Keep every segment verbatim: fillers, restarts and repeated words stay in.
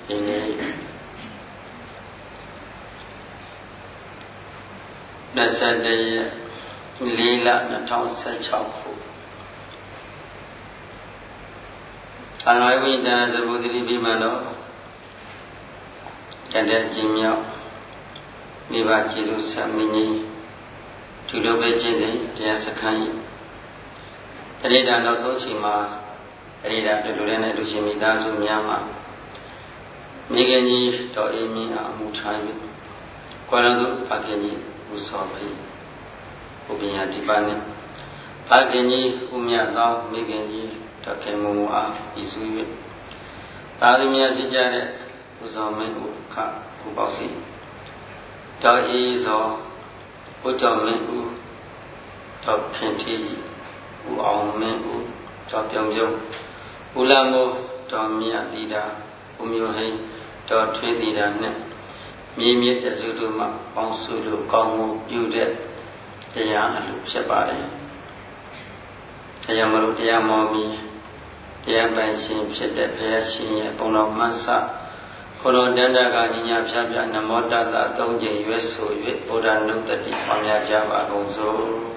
ini nasabnya lila natau secauku Anak ibu dan sebut diri bimano Kada jimnya Miba jiru samini Tudo bejede Dia sekai Tadi dan langsung cima Tadi dah dulu dan itu cimi dah sumyama Migeni to imi amu chayu Kuala tu ageni usabai Ubinya dipane Ageni umya tau migeni to kemu a isuwe Tarimya dijare Usamai uka ubausi To iso Usamai u To kenti u aume u To pyongyong Ulamu to miya lida Umyohei To twenty dan Mimi tersudut mak Pangsudut kamu yudet Dia alu siapa dia Dia malu dia mami Dia bensin Sedet biasin ya Punglau masa Kalau denda ganinya Siapa nama data Tongje yuesu Yuet Budan nuk tadi Pangya jawab Gongsu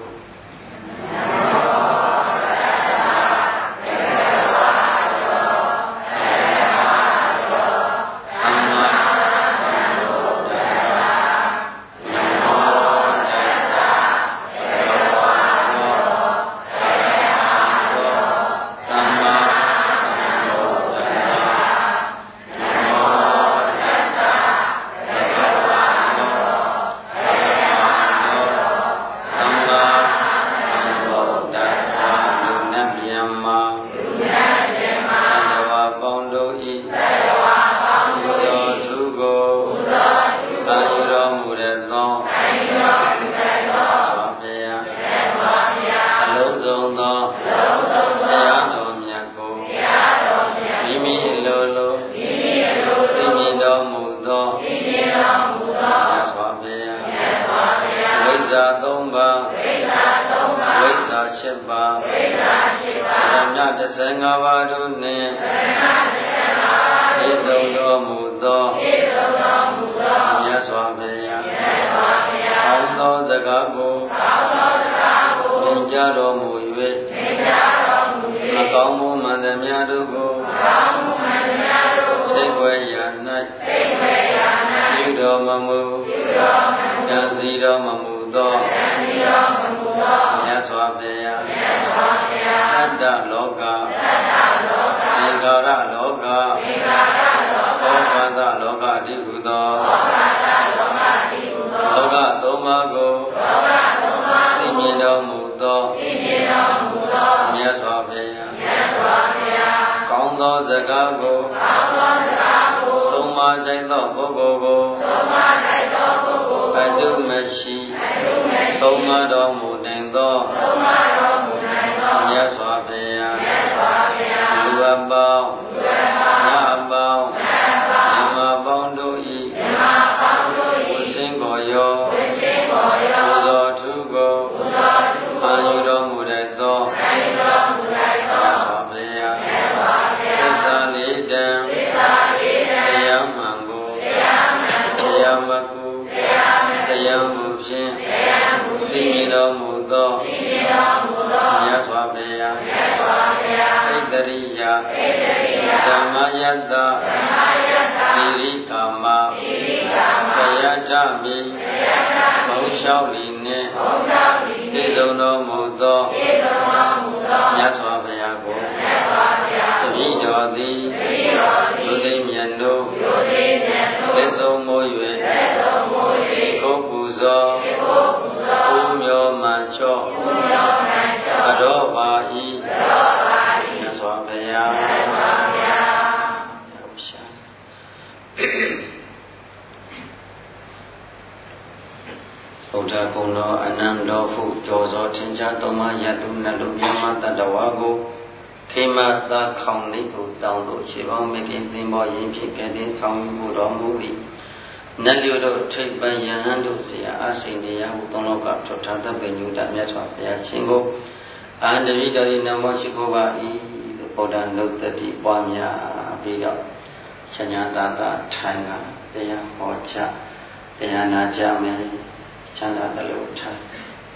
ချညာသာသာထိုင်ကတရားဟောကြားတရားနာကြမယ်ချမ်းသာတယ်လို့ထိုင်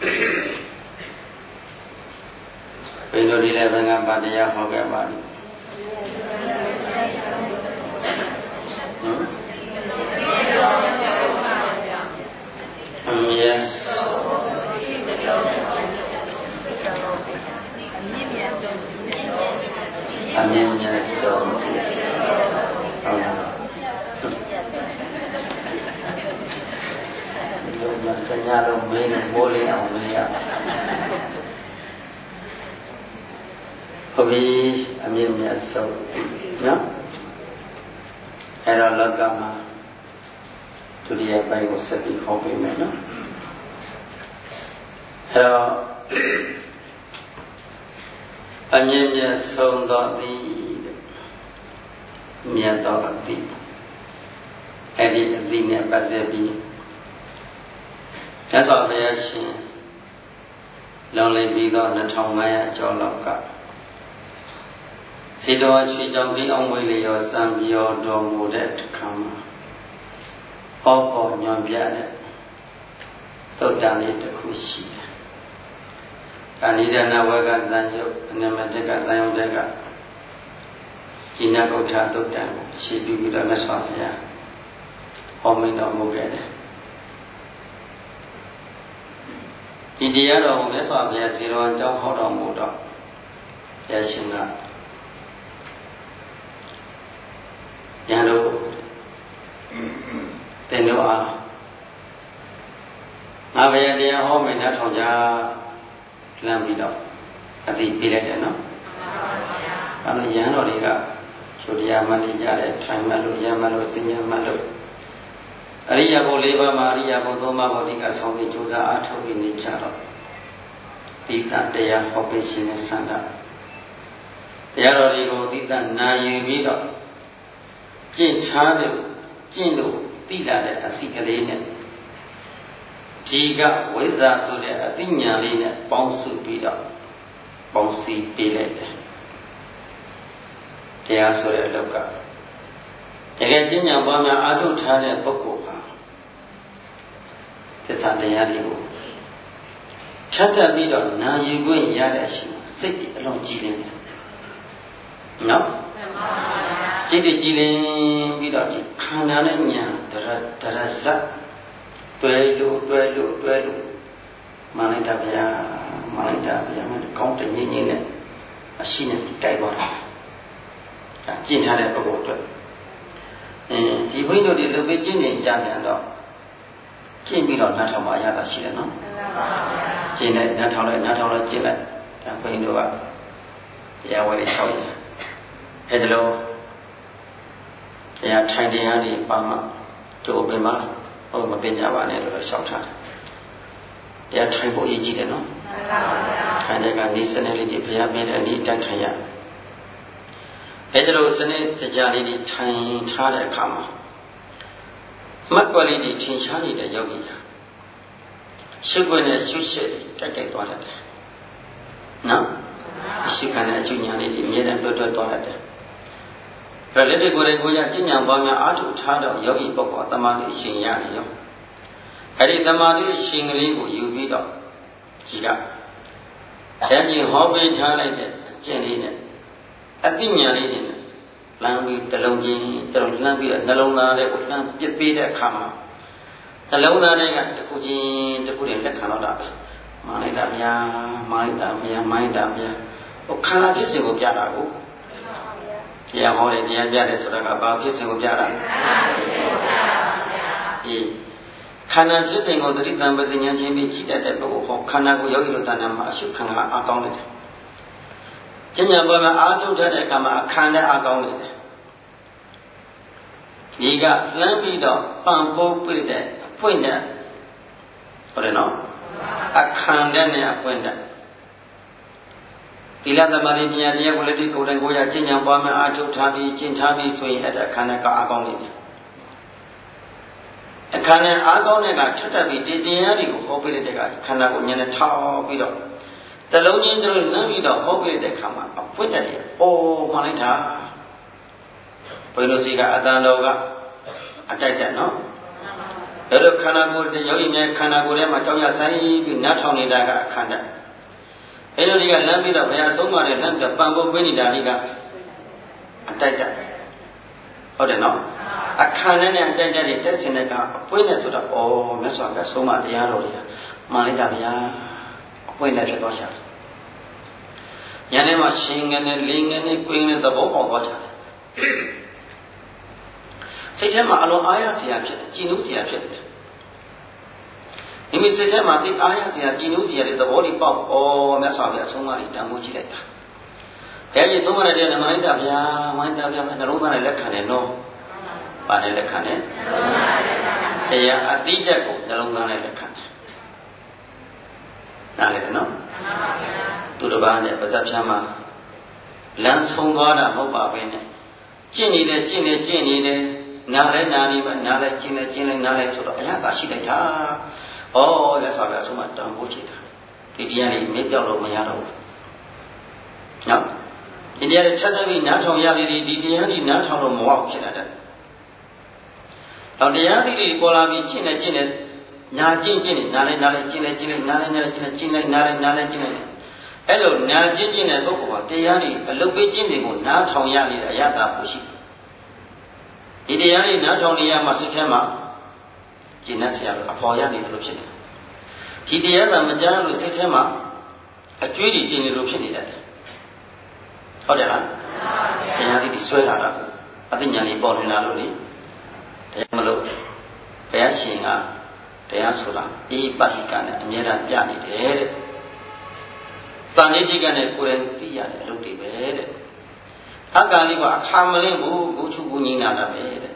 ဘယ်လိုဒီလည်းဘယ်ကပါတရားဟောခဲ့ပါလိမ့်ဟမ်အမြဲအမြဲမြဲဆုံးဟုတ်လားဒီမှာတရားလုံးမင်းနဲ့မိုးလေးအောင်မင်းရဟုတ်ပြီအမြဲမြဲဆုံးနော်အဲ့တော့လောကမှာဒုတိယပိုင်းကိုဆက်ပြီးဟောပေးမယ်နော်အဲ့တော့အမြဲမြဲဆုံးသောသည်မြတ်သောအတိအဲ့ဒီအတိနဲ့ပတ်သက်ပြီးမြတ်စွာဘုရားရှင်လောင်လည်ပြီးတော့နှစ်ထောင်ငါးရာကျော်လောက်ကစေတော်ချွေကြောင့်ဒီအောင်ဝေလျောစံပြောတော်မူတဲ့အခါမှာဟောပေါ်ညွန်ပြတဲ့သုတ်တန်လေးတစ်ခုရှိတယ်။ဒါနိဒနာဝကသံယုတ်အနမတကသံယုတ်တကကိနကုဋ္ဌသုတ်တန်ကိုရှင်းပြပြီးတော့မြတ်စွာဘုရားဟောမိန်တော်မူခဲ့တယ်။ဒီတရားတော်ကိုမြတ်စွာဘုရားစေတော်ကြောင့်ဟောတော်မူတော့ဘုရားရှင်ကယံတို့တင်တို့အားငါဘုရားတရားဟောမယ်နားထောင်ကြလမ်းပြီးတော့အသိပေးလိုက်တယ်နော်။အဲဒါယံတော်တွေကချိုတရားမှတ်နေကြတယ်ထိုင်မှတ်လို့ရမှတ်လို့စဉ္ညာမှတ်လို့အရိယာဘု၄ပါးမှာအရိယာဘုသုံးပါးဘောဓိကဆောင်းပြီးကြိုးစားအားထုတ်ပြီးနေကြတော့ဒီတတရားဟောပေးခြင်းနဲ့စံတာတရားတော်တွေကိုဒီတနာယူပြီးတော့ကျင့်ထားတဲ့ကျင့်လို့သိလာတဲ့အသိကလေးနဲ့ဒီကဝိဇ္ဇာဆိုတဲ့အသိဉာဏ်လေးနဲ့ပေါင်းစုပြီးတော့ပေါင်းစည်းပေးလိုက်တယ်တရားဆိုတဲ့အလောက်ကတကယ်ကျင့်ကြံပွားများအားထုတ်ထားတဲ့ပုဂ္ဂိုလ်ဟာသစ္စာတရားတွေကိုထပ်ထပ်ပြီးတော့နာယူခွင့်ရတဲ့အချိန်စိတ်အလုံးကြည်လင်တယ်နော်စိတ်ကြည်လင်ပြီးတော့ဒီခန္ဓာနဲ့ညာတရတရဇတ်တွဲလို့တွဲလို့တွဲလို့မလိုက်တာဗျာမလိုက်တာဗျာမကောင်းတဲ့ငြိမ့်ငြိမ့်နဲ့အရှိနဲ့တိုက်သွားတာဒါကျင့်ထားတဲ့ပုဂ္ဂိုလ်အတွက်အဲဒီဘုန်းကြီးတို့ဒီလူပေးကျင့်နေကြပြန်တော့ကျင့်ပြီးတော့နားထောင်ပါရတာရှိတယ်နော်ကျင့်လိုက်နားထောင်လိုက်နားထောင်လိုက်ကျင့်လိုက်ဒါဘုန်းကြီးတို့ကတရားဝဲလေး၆ရက်အဲဒါလို့တရားထိုင်တရားတွေပါမှတို့အပင်မှာဟိုမပင်ကြပါနဲ့လို့ရှောက်ထားတယ်တရားထိုင်ဖို့အရေးကြီးတယ်နော်ထိုင်တဲ့ကနေစနစ်လေးတွေဘုရားပြတဲ့အနေအတိုင်းထိုင်ရအဲဒါလို့စနစ်ကြကြလေးတွေထိုင်ထားတဲ့အခါမှာမှတ်ကွက်လေးတွေထင်ရှားနေတဲ့ယောဂီဟာရှုပ်ွက်နဲ့ရှုပ်ရှက်တိုက်တိုက်သွားတတ်တယ်နော်ရှုခံတဲ့အကျဉ်းညာလေးတွေအမြဲတမ်းတွတ်တွတ်သွားတတ်တယ်ဒါလက်တွေကိုယ်ကိုယ်ရကျင့်ကြံပွားများအားထုတ်ထားတော့ယောဂီပုဂ္ဂိုလ်တမာတိအရှင်ရတယ်ရောအဲ့ဒီတမာတိအရှင်ကလေးကိုယူပြီးတော့ကြီးကတရားကြီးဟောပေးထားလိုက်တဲ့အကျင့်လေးနဲ့အသိဉာဏ်လေးနဲ့လမ်းပြီးတလုံးချင်းတလုံးလမ်းပြီးတော့နှလုံးသားလေးကိုလမ်းပြစ်ပေးတဲ့အခါမှာနှလုံးသားလေးကတစ်ခုချင်းတစ်ခုတည်းလက်ခံတော့တာပဲမှန်လိုက်တာဗျာမှန်လိုက်တာဗျာမှန်လိုက်တာဗျာဟိုခန္ဓာဖြစ်စဉ်ကိုပြတာကိုတရားဟောတယ်တရားပြတယ်ဆိုတာကဘာဖြစ်စဉ်ကိုပြတာအေးခန္ဓာဖြစ်စဉ်ကိုသတိတံပစဉ္ညာချင်းပြီးကြည့်တတ်တဲ့ပုဂ္ဂိုလ်ဟောခန္ဓာကိုယောဂီတို့တဏ္ဍာမှာအရှုခံတာအားကောင်းနေတယ်ကျင့်ကြံပေါ်မှာအားထုတ်တဲ့အခါမှာအခန္ဓာအားကောင်းနေတယ်ဒီကလမ်းပြီးတော့ပံပိုးပြည့်တဲ့အပွင့်တဲ့ဟုတ်တယ်နော်အခန္ဓာနဲ့အပွင့်တဲ့သီလသမာဓိပညာတရားကိုလည်းဒီကိုယ်တိုင်ကိုယ်ရကျင့်ကြံပွားများအားထုတ်ထားပြီးကျင့်ထားပြီးဆိုရင်အဲ့ဒါအခန္ဓာကအားကောင်းနေပြီအခန္ဓာအားကောင်းတဲ့ကထပ်တက်ပြီးတရားတွေကိုဟောပေးတဲ့ကခန္ဓာကိုဉာဏ်နဲ့ထောက်ပြီးတော့တလုံးချင်းတို့လမ်းပြီးတော့ဟောပေးတဲ့ခါမှာအပွင့်တဲ့တယ်အိုးမှလိုက်တာဘယ်လိုစီကအတန်တော်ကအတိုက်တက်နော်ဒါတော့ခန္ဓာကိုယ်ယောဂီများခန္ဓာကိုယ်ထဲမှာကြောက်ရဆိုင်ပြီးနားထောင်နေတာကအခန္ဓာအဲ့လိုဒီကလမ်းပြီးတော့ဘုရားဆုံးမတဲ့လမ်းပြီးတော့ပံဖို့ပေးနေတာဒီကအတိုက်တက်ဟုတ်တယ်နော်အခန္ဓာနဲ့အတိုက်တက်တွေတက်စင်တဲ့ကအပွင့်နဲ့ဆိုတော့ဩမြတ်စွာဘုရားဆုံးမတရားတော်ကြီးမှန်လိုက်တာဗျာအပွင့်နဲ့ဖြစ်သွားချာညနေမှာရှင်ငနဲ့လင်းငနဲ့ကွင်းနဲ့သဘောပေါက်သွားချာစိတ်ထဲမှာအလုံးအားရစရာဖြစ်တယ်ကြည်နူးစရာဖြစ်တယ်မိမိစိတ်ထဲမှာဒီအားရစရာကြည်နူးစရာတဲ့သဘောတွေပေါက်ဩမြတ်စွာဘုရားဆုံးမတွေတန်ဖိုးကြည့်လိုက်တာဘုရားကြီးဆုံးမတဲ့တဲ့မှန်လိုက်တာဗျာမှန်တာဗျာနှလုံးသားနဲ့လက်ခံတယ်နော်ပါနဲ့လက်ခံတယ်တရားအတိတ်ကိုနှလုံးသားနဲ့လက်ခံတယ်နားလည်တယ်နော်သူတစ်ပါးနဲ့ပါဇက်ဖြားမှာလမ်းဆုံးသွားတာမဟုတ်ပါပဲနဲ့ကျင့်နေတယ်ကျင့်နေကျင့်နေတယ်နားလဲနားနေပဲနားလဲကျင့်နေကျင့်နေနားလဲဆိုတော့အရသာရှိလိုက်တာဩရသော်ပြအဆုံးမတန်ဖိုးချစ်တာဒီတရားလေးမေ့ပြောက်လို့မရတော့ဘူးနော်ဒီတရားလေးထပ်ထပ်ပြီးနားထောင်ရလေဒီတရားလေးနားထောင်လို့မဝဖြစ်လာတယ်တော့တရားလေးတွေပေါ်လာပြီးကျင့်နေကျင့်နေနာကျင့်ကျင့်နေနားလဲနားလဲကျင့်နေကျင့်နေနားလဲနားလဲကျင့်နေကျင့်လိုက်နားလဲနားလဲကျင့်လိုက်အဲ့လိုနာကျင့်ကျင့်တဲ့ပုဂ္ဂိုလ်ဟာတရားလေးအလုတ်ပေးကျင့်တွေကိုနားထောင်ရလေအရသာပိုရှိဒီတရားလေးနားထောင်နေရမှစိတ်ထဲမှာကျင့်နေဆရာအဖော်ရနေတယ်လို့ဖြစ်နေဒီတရားသာမကြားလို့စိတ်ထဲမှာအကျွေးတွေကျင့်နေလို့ဖြစ်နေတယ်ဟုတ်တယ်လားတရားလေးတွေဆွဲလာတာအသိဉာဏ်လေးပေါ်လွင်လာလို့လေတရားမလို့ဘုရားရှင်ကတရားဆိုတာအေးပါဠိကနဲ့အမြဲတမ်းပြနေတယ်တဲ့သံဃိတိကနဲ့ကိုယ်တိုင်သိရတဲ့အလုပ်တွေပဲတဲ့အက္ခာလေးကအခါမလင်းဘူးဘုချုဘူးညီနာတာပဲတဲ့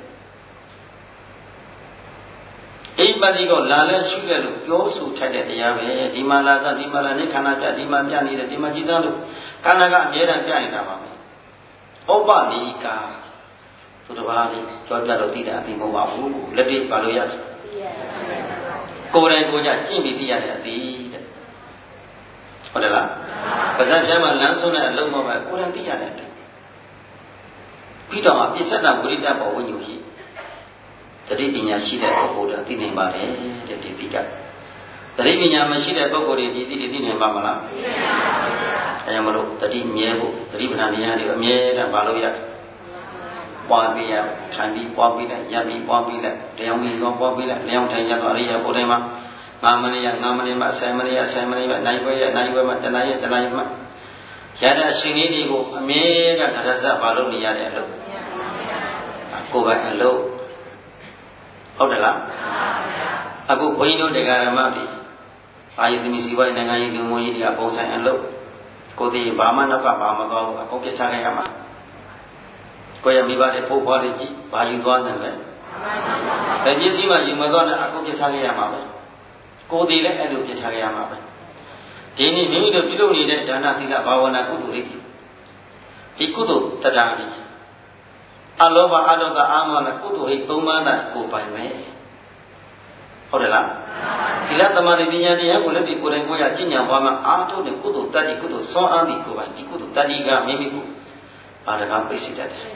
အိပတိကိုလာလဲရှုခဲ့လို့ပြောဆိုထိုက်တဲ့တရားပဲဒီမှာလာစဒီမှာလာနေခန္ဓာပြဒီမှာပြနေတယ်ဒီမှာကြည်စမ်းလို့ခန္ဓာကအမြဲတမ်းပြနေတာပါပဲဩပနိကာသူတစ်ပါးလေးကြောပြလို့သိတာအသိမဟုတ်ပါဘူးလက်တွေ့ပါလို့ရကိုယ်တိုင်ကိုယ်ကြကျင့်ပြီးသိရတဲ့အသိတဲ့ဟုတ်တယ်လားပါဇက်ပြမှာလမ်းဆုံးတဲ့အလုံးမပဲကိုယ်တိုင်သိရတဲ့အသိပြီးတော့ပြစ္ဆဒဝိရိတဘောဝိညုရှိတတိပညာရှိတဲ့ပုဂ္ဂိုလ်တွေသိနိုင်ပါတယ်တဲ့ဒီတိကတတိပညာမရှိတဲ့ပုဂ္ဂိုလ်တွေဒီသိသိနိုင်ပါမလားသိနိုင်ပါဘူးအဲကြောင့်မလို့တတိမြဲဖို့တတိပဏာတရားတွေအမြဲတမ်းမလုပ်ရပွားပြီးရထိုင်ပြီးပွားပြီးလိုက်ရပ်ပြီးပွားပြီးလိုက်တရားပြီးတော့ပွားပြီးလိုက်လျောင်းထိုင်ရတော့အရိယာဘုရားမှာငါးမိနစ်ရငါးမိနစ်မှဆယ်မိနစ်ရဆယ်မိနစ်မှနိုင်ပွဲရနိုင်ပွဲမှတနားရတနားရမှရတဲ့အချိန်လေးတွေကိုအမြဲတမ်းတရဇတ်ဘာလို့နေရတဲ့အလုပ်ကိုယ်ပိုင်အလုပ်ဟုတ်တယ်လားအခုဘုန်းကြီးတို့တရားဓမ္မတွေအာယသမီစီဝိုင်းနိုင်ငံရေးလူမျိုးကြီးတွေကပုံဆိုင်အလုပ်ကိုယ်တည်းဘာမှနောက်ကဘာမှတော့အကုန်ပြချခဲ့ရမှာကိုယ်ရမိဘတွေပို့ဖွားတွေကြည့်ဘာယူသွားတယ်လဲဘယ်ပစ္စည်းမှယူမသွားနဲ့အကုန်ပြချခဲ့ရမှာပဲကိုယ်တည်းလည်းအဲ့လိုပြချခဲ့ရမှာပဲဒီနေ့မိမိတို့ပြုလုပ်နေတဲ့ဒါနသီလဘာဝနာကုသိုလ်တွေဒီကုသိုလ်တရားတွေအလောဘအလောကအာမောနဲ့ကုသိုလ်ဟိသုံးပါးနဲ့ကိုယ်ပိုင်မယ်ဟုတ်တယ်လားဒီလသမာဓိပညာတရားကိုလည်းဒီကိုယ်တိုင်ကိုယ်ရကျင့်ကြံပွားမှာအာထုတ်တဲ့ကုသိုလ်တတ္တိကုသိုလ်စောအားပြီးကိုယ်ပိုင်ဒီကုသိုလ်တတ္တိကမိမိကိုဘာတကားပိတ်စေတတ်တယ်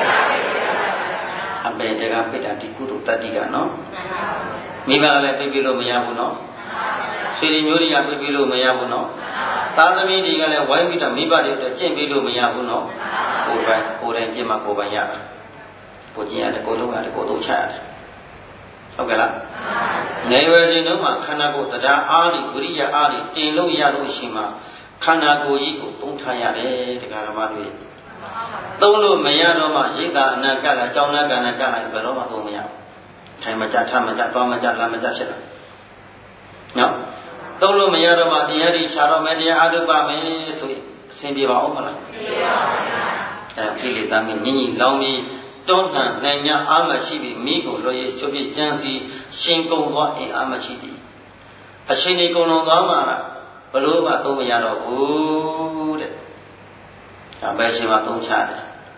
အပေတကားပိတ်တာဒီကုသိုလ်တတ္တိကနော်မိဘလည်းပိတ်ပြီးလို့မရဘူးနော်ဆွေတွေမျိုးတွေကပိတ်ပြီးလို့မရဘူးနော်သားသမီးတွေကလည်းဝိုင်းပြီးတော့မိဘတွေအတွက်ကျင့်ပြီးလို့မရဘူးနော်ကိုယ်ပိုင်ကိုယ်တိုင်ကျင့်မှကိုယ်ပိုင်ရတာကိုကျင့်ရတယ်ကိုယ်လုံးရတယ်ကိုယ်သုံးချရတယ်ဟုတ်ကဲ့လားငယ်ရွယ်ချိန်တုန်းကခန္ဓာကိုယ်တရားအားတွေဝိရိယအားတွေတင်လို့ရလို့ရှိမှခန္ဓာကိုယ်ကြီးကိုသုံးထားရတယ်တရားဓမ္မတွေသုံးလို့မရတော့မှရိတ်တာအနာကလာကြောင်းနာကနာကလာဘယ်တော့မှသုံးမရဘူးထိုင်မကြထမကြသွားမကြလာမကြဖြစ်လာနော်သုံးလို့မရတော့မှတရားတွေခြားတော့မယ်တရားအားထုတ်ပါမယ်ဆိုရင်အဆင်ပြေပါဦးမလားပြေပါပါဗျာအဲကိလေသာမင်းညင်ညင်လောင်းပြီးတွန်းလှန်နိုင်냐အားမရှိပြီးမိကိုလွှဲချုပ်ပြကြံစီရှင်ကုံသွားအင်အားမရှိသည်အရှင်ဒီကုံလုံးသွားမှာဘလို့မှသုံးမရတော့ဘူးတဲ့ဒါပဲရှင်မသုံးချတယ်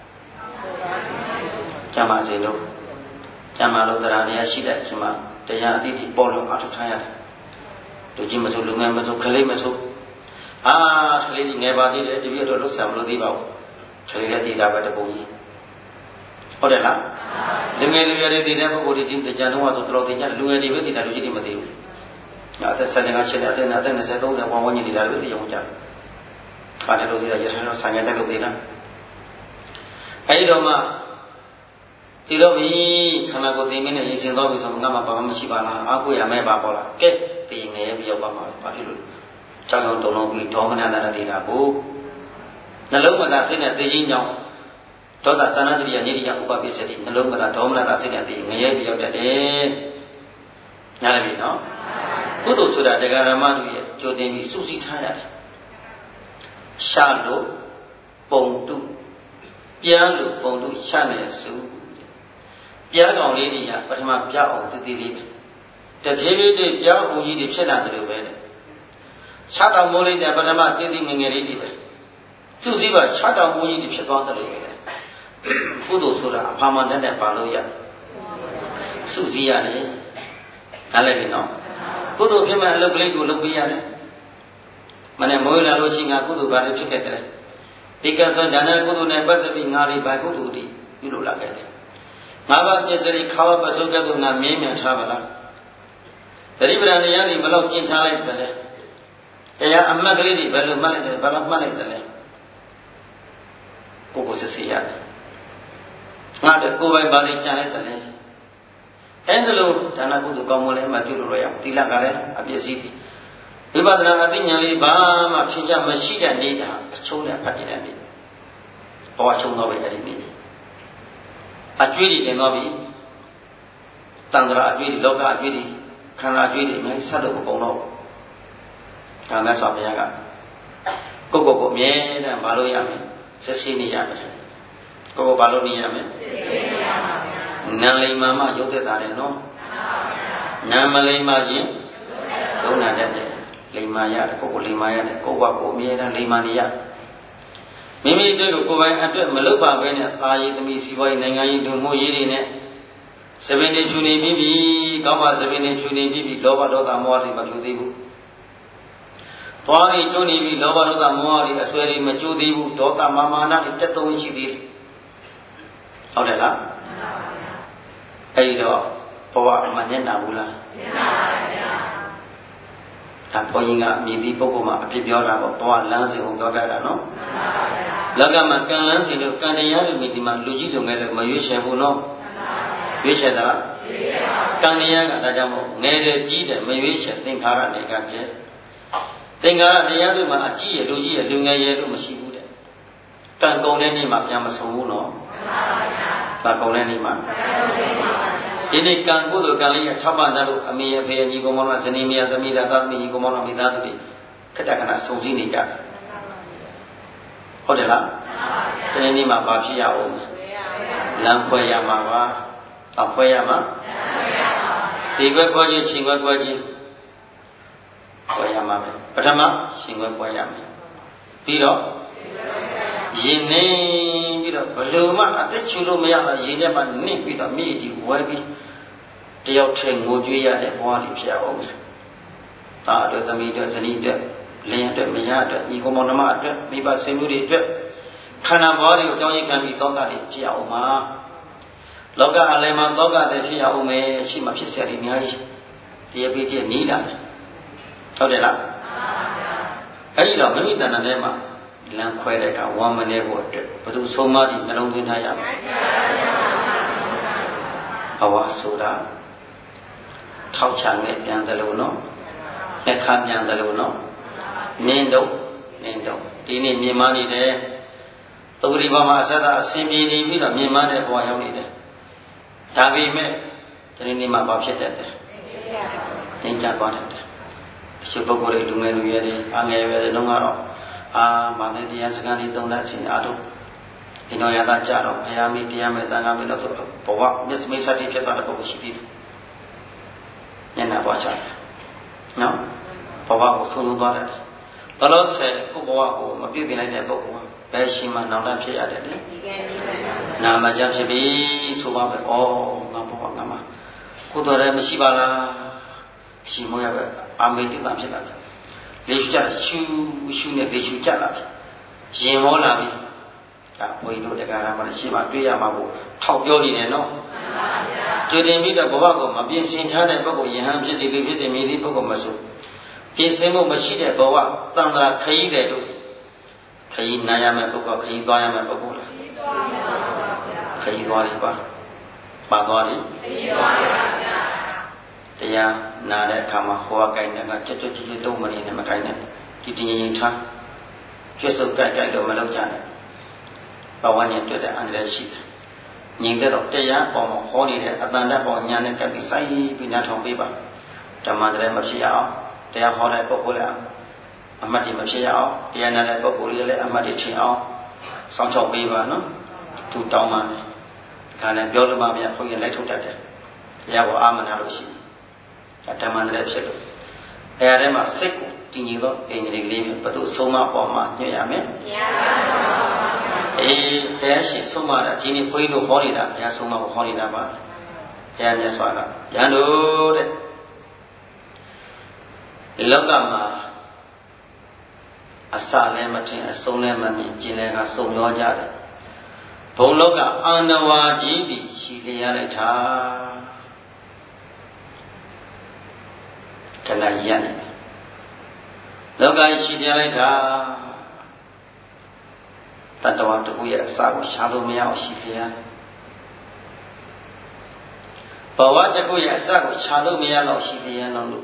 ကျမ်းမာစေလို့ကျမ်းမာလို့တရားတရားရှိတဲ့အချိန်မှာတရားအတိအကျပေါ်လို့အထောက်ထားရတယ်လူကြီးမဆိုလူငယ်မဆိုကလေးမဆိုအာကလေးကြီးငယ်ပါသေးတယ်တပည့်တော်လွတ်ဆံမလို့သေးပါဘူးကလေးလည်းတည်တာပဲတပုံကြီးဟဟုတ်တယ်လားလူငယ်လူရွယ်တွေတည်တဲ့ပုဂ္ဂိုလ်တွေချင်းကြံတော့ဆိုတော်တော်တည်ကြလူငယ်တွေပဲတည်တာလူကြီးတွေမတည်ဘူး။အသက်ဆက်နေတာချက်တဲ့အသက်နဲ့အသက်၂၀ ၃၀ဝန်းဝန်းကျင်နေတာပဲတည်အောင်ကြ။ပါတယ်လို့ဒီရရထားတော့ဆိုင်ရတဲ့လို့တည်တာ။အဲဒီတော့မှတည်တော့ပြီခန္ဓာကိုယ်တည်မင်းနဲ့ရင်ရှင်တော့ပြီဆိုတော့ငါမှဘာမှမရှိပါလားအာကိုရမဲ့ပါပေါ်လားကဲတည်ငယ်ပြီးရောက်ပါမှာဘာဖြစ်လို့ကြောင်ကြောင်တုံလုံးပြီးဒေါမနတတည်တာကိုနှလုံးမသာစိတ်နဲ့တည်ခြင်းကြောင့်ဒေါသသနာတရိယနိရိယဥပပိစ္ဆတိနှလုံးမသာဒေါမနတစိတ်နဲ့တည်ငရဲပြီးရောက်တတ်တယ်။နားလည်ပြီနော်။ကုသိုလ်ဆိုတာတရားဓမ္မတို့ရဲ့ကြိုတင်ပြီးစုစည်းထားရတယ်။ရှာလို့ပုံတုပြန်လို့ပုံတုရှာနေစုပြားကောင်လေးတွေကပထမပြအောင်တည်တည်လေးပဲတဖြည်းဖြည်းနဲ့ပြားအောင်ကြီးတွေဖြစ်လာတယ်လို့ပဲခြားတောင်မိုးလေးတဲ့ပထမတည်တည်ငငယ်လေးတွေပဲစုစည်းပါခြားတောင်မိုးကြီးတွေဖြစ်သွားတယ်လို့ပဲကုသိုလ်ဆိုတာအဖာမှန်တက်တက်ပါလို့ရစုစည်းရတယ်နားလည်ပြီနော်ကုသိုလ်ဖြစ်မဲ့အလုပ်ကလေးကိုလုပ်ပေးရတယ်မနဲ့မိုးလာလို့ရှိငါကုသိုလ်ဘာတွေဖြစ်ခဲ့တယ်ဒီကံဆိုဒါနကုသိုလ်နဲ့ပတ်သက်ပြီးငါတွေဘာကုသိုလ်တွေပြုလုပ်လာခဲ့တယ်ငါးပါးပြည့်စုံခါဝပစုကဲ့သို့ငါမြင်းမြန်ထားပါလားသတိပဋ္ဌာန်တရားတွေဘယ်လောက်ကျင့်ထားလိုက်ပဲလဲတရားအမှတ်ကလေးတွေဘယ်လိုမှတ်လိုက်တယ်ဘယ်လောက်မှတ်လိုက်တယ်လဲကိုကိုစစ်စီရတယ်ငါတို့ကိုယ်ပိုင်ပါဠိကြံလိုက်တယ်လဲအဲဒါလို့ဒါနကုသိုလ်ကောင်းမှုလည်းမှပြုလို့ရအောင်တိလကလည်းအပြည့်စည်တယ်ဝိပဿနာအသိဉာဏ်လေးဘာမှဖြေချမရှိတဲ့နေတာအချုံးနဲ့ဖတ်နေတဲ့နေဘောအချုံးတော့ပဲအဲ့ဒီနေအကျွေးတွေတင်တော့ပြီတန်ត្រာအကျွေးတွေလောကအကျွေးတွေခန္ဓာအကျွေးတွေအများကြီးဆက်လို့မကုန်တော့ဘူးဒါမဲ့ဆိုဘုရားကကိုကိုကိုအမြဲတမ်းမလုပ်ရမယ်စစ်ဆေးနေရမယ်ကိုကိုဘာလို့နေရမယ်စစ်ဆေးနေရပါဗျာနာလိမ္မာမရုပ်သက်တာတယ်နော်နာမလိမ္မာရင်ဒုနာတတ်တယ်လိမ္မာရတယ်ကိုကိုလိမ္မာရတယ်ကိုဘကိုအမြဲတမ်းလိမ္မာနေရမိမိတို့ကိုကိုယ်ပိုင်အတွက်မလုပ်ပါဘဲနဲ့သာရည်သမီးစီပွားရေးနိုင်ငံရေးလူမှုရေးတွေနဲ့သဘင်တွေချူနေပြီးပြီကောင်းပါသဘင်တွေချူနေပြီးပြီလောဘဒေါသမောဟတွေမဖြူသေးဘူး။သွားပြီးကျွနေပြီးလောဘဒေါသမောဟတွေအစွဲတွေမကျိုးသေးဘူးဒေါသမာမာနတွေတက်တုံးရှိသေးတယ်။ဟုတ်တယ်လား။မှန်ပါဗျာ။အဲဒီတော့ဘဝမနဲ့နာဘူးလား။မှန်ပါဗျာ။ဒါဘုန်းကြီးကမြည်ပြီးပုဂ္ဂိုလ်မှာအဖြစ်ပြောတာပေါ့ဘဝလမ်းစဉ်ကိုပြောပြတာနော်။မှန်ပါဗျာ။လောကမှာကံလန်းစဉ်တို့ကံတရားတွေဒီမှာလူကြီးလူငယ်တွေမရွေးချယ်ဘူးနော်ရွေးချယ်တာလားရွေးချယ်ပါဘူးကံတရားကဒါကြောင့်မို့ငယ်တယ်ကြီးတယ်မရွေးချယ်သင်္ခါရတွေကကျဲသင်္ခါရတရားတွေမှာအကြီးရလူကြီးရလူငယ်ရလို့မရှိဘူးတဲ့ကံကုန်တဲ့နေ့မှာပြန်မဆုံးဘူးနော်မှန်ပါဗျာကံကုန်တဲ့နေ့မှာကံကုန်တဲ့နေ့မှာဒီနေ့ကံကုသိုလ်ကံလေးရထောက်ပံ့တဲ့လို့အမေအဖေအညီကောင်မောင်ဇနီးမယားသမီးသားသမီးညီကောင်မောင်မိသားစုတွေခက်တခဏစုံစည်းနေကြတယ်ဟုတ်တယ်လားမှန်ပါဗျာဒီနေ့မှာဘာဖြစ်ရအောင်လမ်းခွဲရမှာပါအခွဲရမှာဒီဘက်ခွဲခြင်းရှင်ခွဲခွဲခြင်းခွဲရမှာပဲပထမရှင်ခွဲခွဲရမယ်ပြီးတော့ရင်နေပြီးတော့ဘလို့မှအသက်ချူလို့မရတော့ရင်ထဲမှာနစ်ပြီးတော့မြေဒီဝဲပြီးတယောက်ထဲငိုကြွေးရတဲ့ဘဝတွေဖြစ်အောင်မယ်ဒါအတွက်သမီးအတွက်ဇနီးအတွက်လင်းအတွက်မရအတွက်ညီကောင်မောင်နှမအတွက်မိဘဆွေမျိုးတွေအတွက်ခန္ဓာဘဝတွေကိုအကြောင်းရင်းခံပြီးတောကတွေဖြစ်အောင်မှာလောကအလယ်မှာတောကတွေဖြစ်အောင်မယ်ရှိမှဖြစ်เสียတယ်အများကြီးတရားပိတည်းနီးလာတယ်ဟုတ်တယ်လားမှန်ပါဗျာအဲ့ဒီတော့မိမိတဏ္ဍာထဲမှာလမ်းခွဲတဲ့ကဝမ်းမနေဖို့အတွက်ဘယ်သူဆုံးမပြီးနှလုံးသွင်းထားရမလဲဘဝဆိုတာထောက်ချနဲ့ပြန်တယ်လို့နော်လက်ခံပြန်တယ်လို့နော်မြင်တော့မြင်တော့ဒီနေ့မြင်မနေတယ်သုဂတိဘမှာအဆက်အဆင်ပြေနေပြီးတော့မြင်မတဲ့ဘဝရောက်နေတယ်ဒါပေမဲ့ဒီနေ့မှဘာဖြစ်တတ်တယ်သင်ကြားသွားတတ်တယ်အရှိပုဂ္ဂိုလ်တွေလူငယ်လူရွယ်တွေအငယ်ရွယ်တွေလုံးကတော့အာဗာနဲ့တရားစကားလေးသုံးတဲ့အချိန်အားထုတ်အင်တော်ရတာကြတော့ဘုရားမင်းတရားမဲ့တန်ခါမင်းတော့ဆိုဘဝမြတ်မိတ်ဆက်တိဖြစ်သွားတဲ့ပုဂ္ဂိုလ်ရှိသေးတယ်ညနာပွားချတယ်နော်ဘဝကိုဆုံးလုံးသွားတယ်ဘလို့ဆယ်ကိုဘဝကိုမပြည့်ပြည့်လိုက်တဲ့ပုဂ္ဂိုလ်ဘယ်ရှိမှနောင်တဖြစ်ရတယ်လေနာမကြဖြစ်ပြီဆိုပါပဲဩငါဘဝငါမှာကိုယ်တော်လည်းမရှိပါလားရှိမရပဲအာမေတိကဖြစ်လာတယ်လေရှုကြရှုရှုနဲ့လေရှုကြလာပြီရင်မောလာပြီဒါဘုန်းကြီးတို့တရားဓမ္မရှိမှတွေ့ရမှာကိုထောက်ပြောနေတယ်နော်ကြွတင်ပြီးတော့ဘဝကိုမပြင်ဆင်ထားတဲ့ပုဂ္ဂိုလ်ယဟန်ဖြစ်စီလူဖြစ်စီမြည်သည့်ပုဂ္ဂိုလ်မဆိုပြင်ဆင်မှုမရှိတဲ့ဘဝတန်ត្រာခရီးတယ်တို့ခရီးနိုင်ရမယ်ပုဂ္ဂိုလ်ခရီးသွားရမယ်ပုဂ္ဂိုလ်လားခရီးသွားတယ်ပါပါသွားတယ်ခရီးသွားတယ်ပါဗျာတရားနာတဲ့အခါမှာဟောကိုင်းတဲ့ကကြွကြွကြွကြွတုံးမနေနဲ့မကိုင်းနဲ့ဒီတည်ငြိမ်ထားကျွတ်စုပ်ကြိုက်ကြိုက်တော့မလုပ်ကြနဲ့ဘဝညတွေ့တဲ့အန္တရာယ်ရှိတယ်ငြိမ်တဲ့တော့တရားပေါ်မှာဟောနေတဲ့အတန်တတ်ပေါ်ညာနဲ့ကပ်ပြီးစိုက်ပြီးနားထောင်ပေးပါဓမ္မတရားမဖြစ်ရအောင်တရားဟောတဲ့ပုဂ္ဂိုလ်လည်းအမှတ်တမဖြစ်ရအောင်တရားနာတဲ့ပုဂ္ဂိုလ်လည်းအမှတ်တထင်အောင်စောင့်ရှောက်ပေးပါနော်သူတောင်းပါမယ်ဒါလည်းပြောလို့မှမရခွင့်ရလိုက်ထုတ်တတ်တယ်တရားကိုအာမနာလို့ရှိတယ်ဓမ္မတရားဖြစ်လို့အဲအဲ့မှာစိတ်ကိုတည်ငြိမ်သောအိန္ဒြေကလေးမျိုးဘယ်သူဆုံးမပေါ်မှာညွှန်ရမယ်အေးဘုရားရှင်ဆုံးမတာဒီနေ့ဘုန်းကြီးတို့ဟောနေတာဘုရားဆုံးမကိုဟောနေတာပါဘုရားမြတ်စွာကယန္တုတဲ့လောကမှာအစလည်းမထင်အဆုံးလည်းမမြင်ကျင်လည်းကစုံရောကြတယ်ဘုံလောကအန္တဝါကြီးပြီးရှိလျက်လိုက်တာတဏှာရနေတယ်လောကရှိလျက်လိုက်တာတတ္တဝါတခုရဲ့အစကိုရှားလို့မရအောင်ရှိလျက်ဘဝတခုရဲ့အစကိုရှားလို့မရတော့ရှိလျက်လို့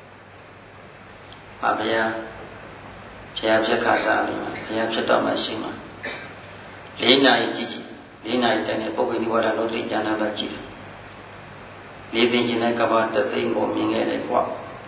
အဘုရားဘုရားဖြစ်ခါစားလိမ့်မယ်ဘုရားဖြစ်တော့မှရှိမှာလေးနာရီကြည့်ကြည့်လေးနာရီတည်းနဲ့ပုဂ္ဂိုလ်ဒီဝါဒလို့သိကြနာပဲကြည့်တယ်လေးသိခြင်းနဲ့ကဘာတသိန်းကိုမြင်ခဲ့တယ်ကွာ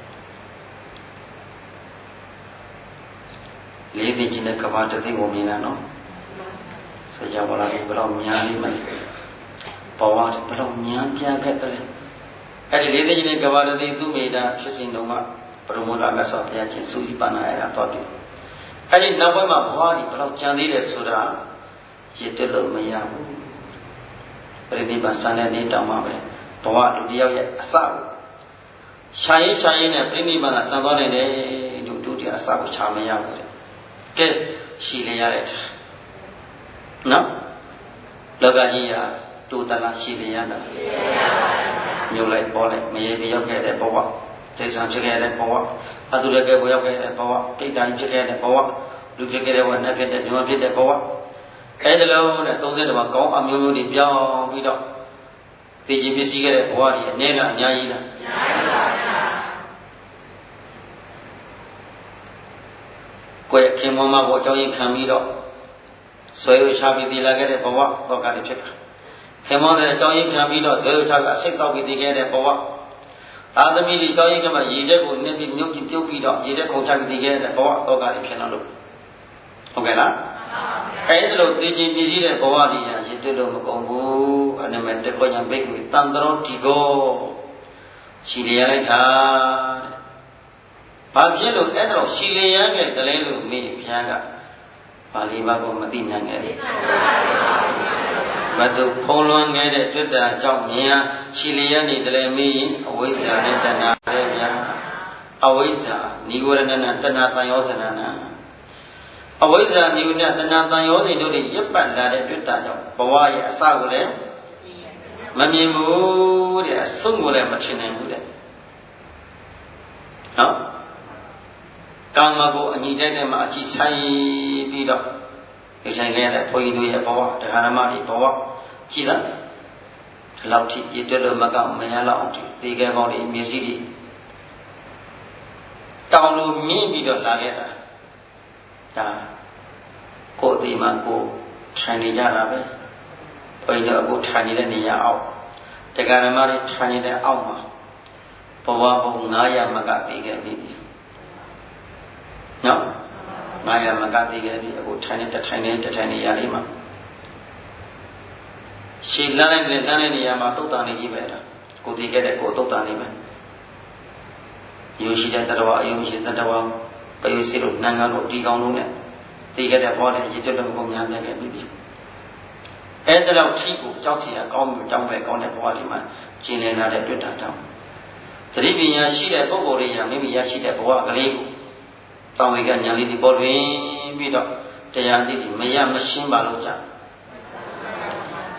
လေးသိခြင်းနဲ့ကဘာတသိန်းကိုမြင်တာနော်ဆိုကြပါလားဘယ်တော့များလိမ့်မယ်ဘဝဘယ်တော့များပြန်ခဲ့တယ်အဲ့ဒီလေးသိခြင်းနဲ့ကဘာတသိန်းသူ့မိတာဖြစ်စဉ်တုန်းကပရမောဒမြတ်စွာဘုရားရှင်စူးစီးပန်းနာရတာတော့တယ်အဲ့ဒီနောက်ပိုင်းမှာဘဝကြီးဘယ်တော့ကြံသေးတယ်ဆိုတာရည်တက်လို့မရဘူးပရိနိဗ္ဗာန်ဆန်းတဲ့နေ့တောင်မှပဲဘဝလူတယောက်ရဲ့အစကိုရှာရင်ရှာရင်နဲ့ပရိနိဗ္ဗာန်ဆန်းသွားနိုင်တယ်လူတို့တရားအစကိုချာမရဘူးတဲ့ကဲရှိလေရတဲ့နော်လောကကြီးဟာတူတလားရှိလေရတာညှို့လိုက်ပေါ်လိုက်မရေပြရောက်ခဲ့တဲ့ဘဝသိစံဖြစ်ခဲ့တဲ့ဘဝအတုလည်းကဲဘဝရောက်ခဲ့တဲ့ဘဝကိတ္တဖြစ်ခဲ့တဲ့ဘဝလူဖြစ်ခဲ့တဲ့ဘဝနတ်ဖြစ်တဲ့မြတ်ဖြစ်တဲ့ဘဝအဲဒီလိုနဲ့သုံးဆယ်တပါးကောင်းအမျိုးမျိုးတွေပြောင်းပြီးတော့သိချင်းပစ္စည်းခဲ့တဲ့ဘဝတွေအနေနဲ့အများကြီးလားအများကြီးပါဗျာကိုယ်ခင်မမကိုအကြောင်းရင်းခံပြီးတော့ဆွဲရချပြီးတည်လာခဲ့တဲ့ဘဝတော့ကလည်းဖြစ်တာခင်မတဲ့အကြောင်းရင်းခံပြီးတော့ဆွဲရချကအစိတ်တောက်ပြီးတည်ခဲ့တဲ့ဘဝသာသမီတွေအကြောင်းရင်းကမှရေတက်ကိုနစ်ပြီးမြုပ်ပြီးပြုတ်ပြီးတော့ရေတက်ခုန်ချပြီးတည်ခဲ့တဲ့ဘဝတော့ကလည်းဖြစ်လာလို့ဟုတ်ကဲ့လားအဲ့ဒါလို့သိချင်းပြည့်စည်တဲ့ဘဝတွေရရည်တွေ့လို့မကုန်ဘူးအနမတကောညာဘိက္ခုတန်တရောဒီကောရှိလျက်လိုက်တာတဲ့ဘာဖြစ်လို့အဲ့ဒါလို့ရှိလျက်ခဲ့တယ်လဲလို့မိဖျားကပါဠိဘကိုမသိနိုင်ခဲ့ဘူးဘတ်သူဖုံးလွှမ်းခဲ့တဲ့တွေ့တာကြောင့်မြင်ရှိလျက်နေတယ်လဲမိအဝိဇ္ဇာနဲ့တဏှာပဲဗျာအဝိဇ္ဇာနိဝရဏနဲ့တဏှာတန်ရောစနနာအဝိဇ္ဇာနိဝရဏတဏှာတန်ရောစိတ်တို့တွေရပ်ပတ်လာတဲ့တွေ့တာကြောင့်ဘဝရဲ့အစကိုလည်းမမြင်ဘူးတဲ့အဆုံးကိုလည်းမထင်နိုင်ဘူးတဲ့နော်ကာမကိုအညီတိုက်တဲ့မှာအကြည့်ဆိုင်ပြီးတော့ဒီထိုင်ခဲ့တဲ့ဘုန်းကြီးတို့ရဲ့ဘဝတရားဓမ္မတွေဘဝကြည်လားဒီလောက်ထိပြည့်တွက်လို့မကောက်မရလောက်အောင်ဒီကဲပေါင်းတွေမျက်စိတွေတောင်းလို့မြင်ပြီးတော့လာခဲ့တာဒါကိုယ်အသေးမှကိုယ်ထိုင်နေကြတာပဲဘုန်းကြီးတို့အခုထိုင်နေတဲ့နေရာအောက်တရားဓမ္မတွေထိုင်နေတဲ့အောက်မှာဘဝဘုံငါးရာမကသိခဲ့ပြီနော်ငါးရာမကသိခဲ့ပြီအခုထိုင်နေတထိုင်နေတထိုင်နေရလေးမှာရှည်လန်းလိုက်တဲ့လန်းတဲ့နေရာမှာတုတ်တန်နေကြီးပဲဒါကိုသိခဲ့တဲ့ကိုတုတ်တန်နေပဲယူရှိတဲ့တတဝအယုရှိတဲ့တတဝပယုစီလို့နန်းကတော့ဒီကောင်းလုံးနဲ့သိခဲ့တဲ့ဘောတဲ့ရည်တွက်လို့ကိုများပြခဲ့ပြီအဲ့ဒါတော့ထိကိုကြောက်เสียကောင်းမှုတောင်းပဲကောင်းတဲ့ဘဝဒီမှာကျင်လည်လာတဲ့တွေ့တာကြောင့်သတိပညာရှိတဲ့ပုဂ္ဂိုလ်တွေကမိမိရရှိတဲ့ဘဝကလေးကိုတောင်းဝေကညာလေးဒီပေါ်တွင်ပြီးတော့တရားသိတိမရမရှင်းပါလို့ကြာ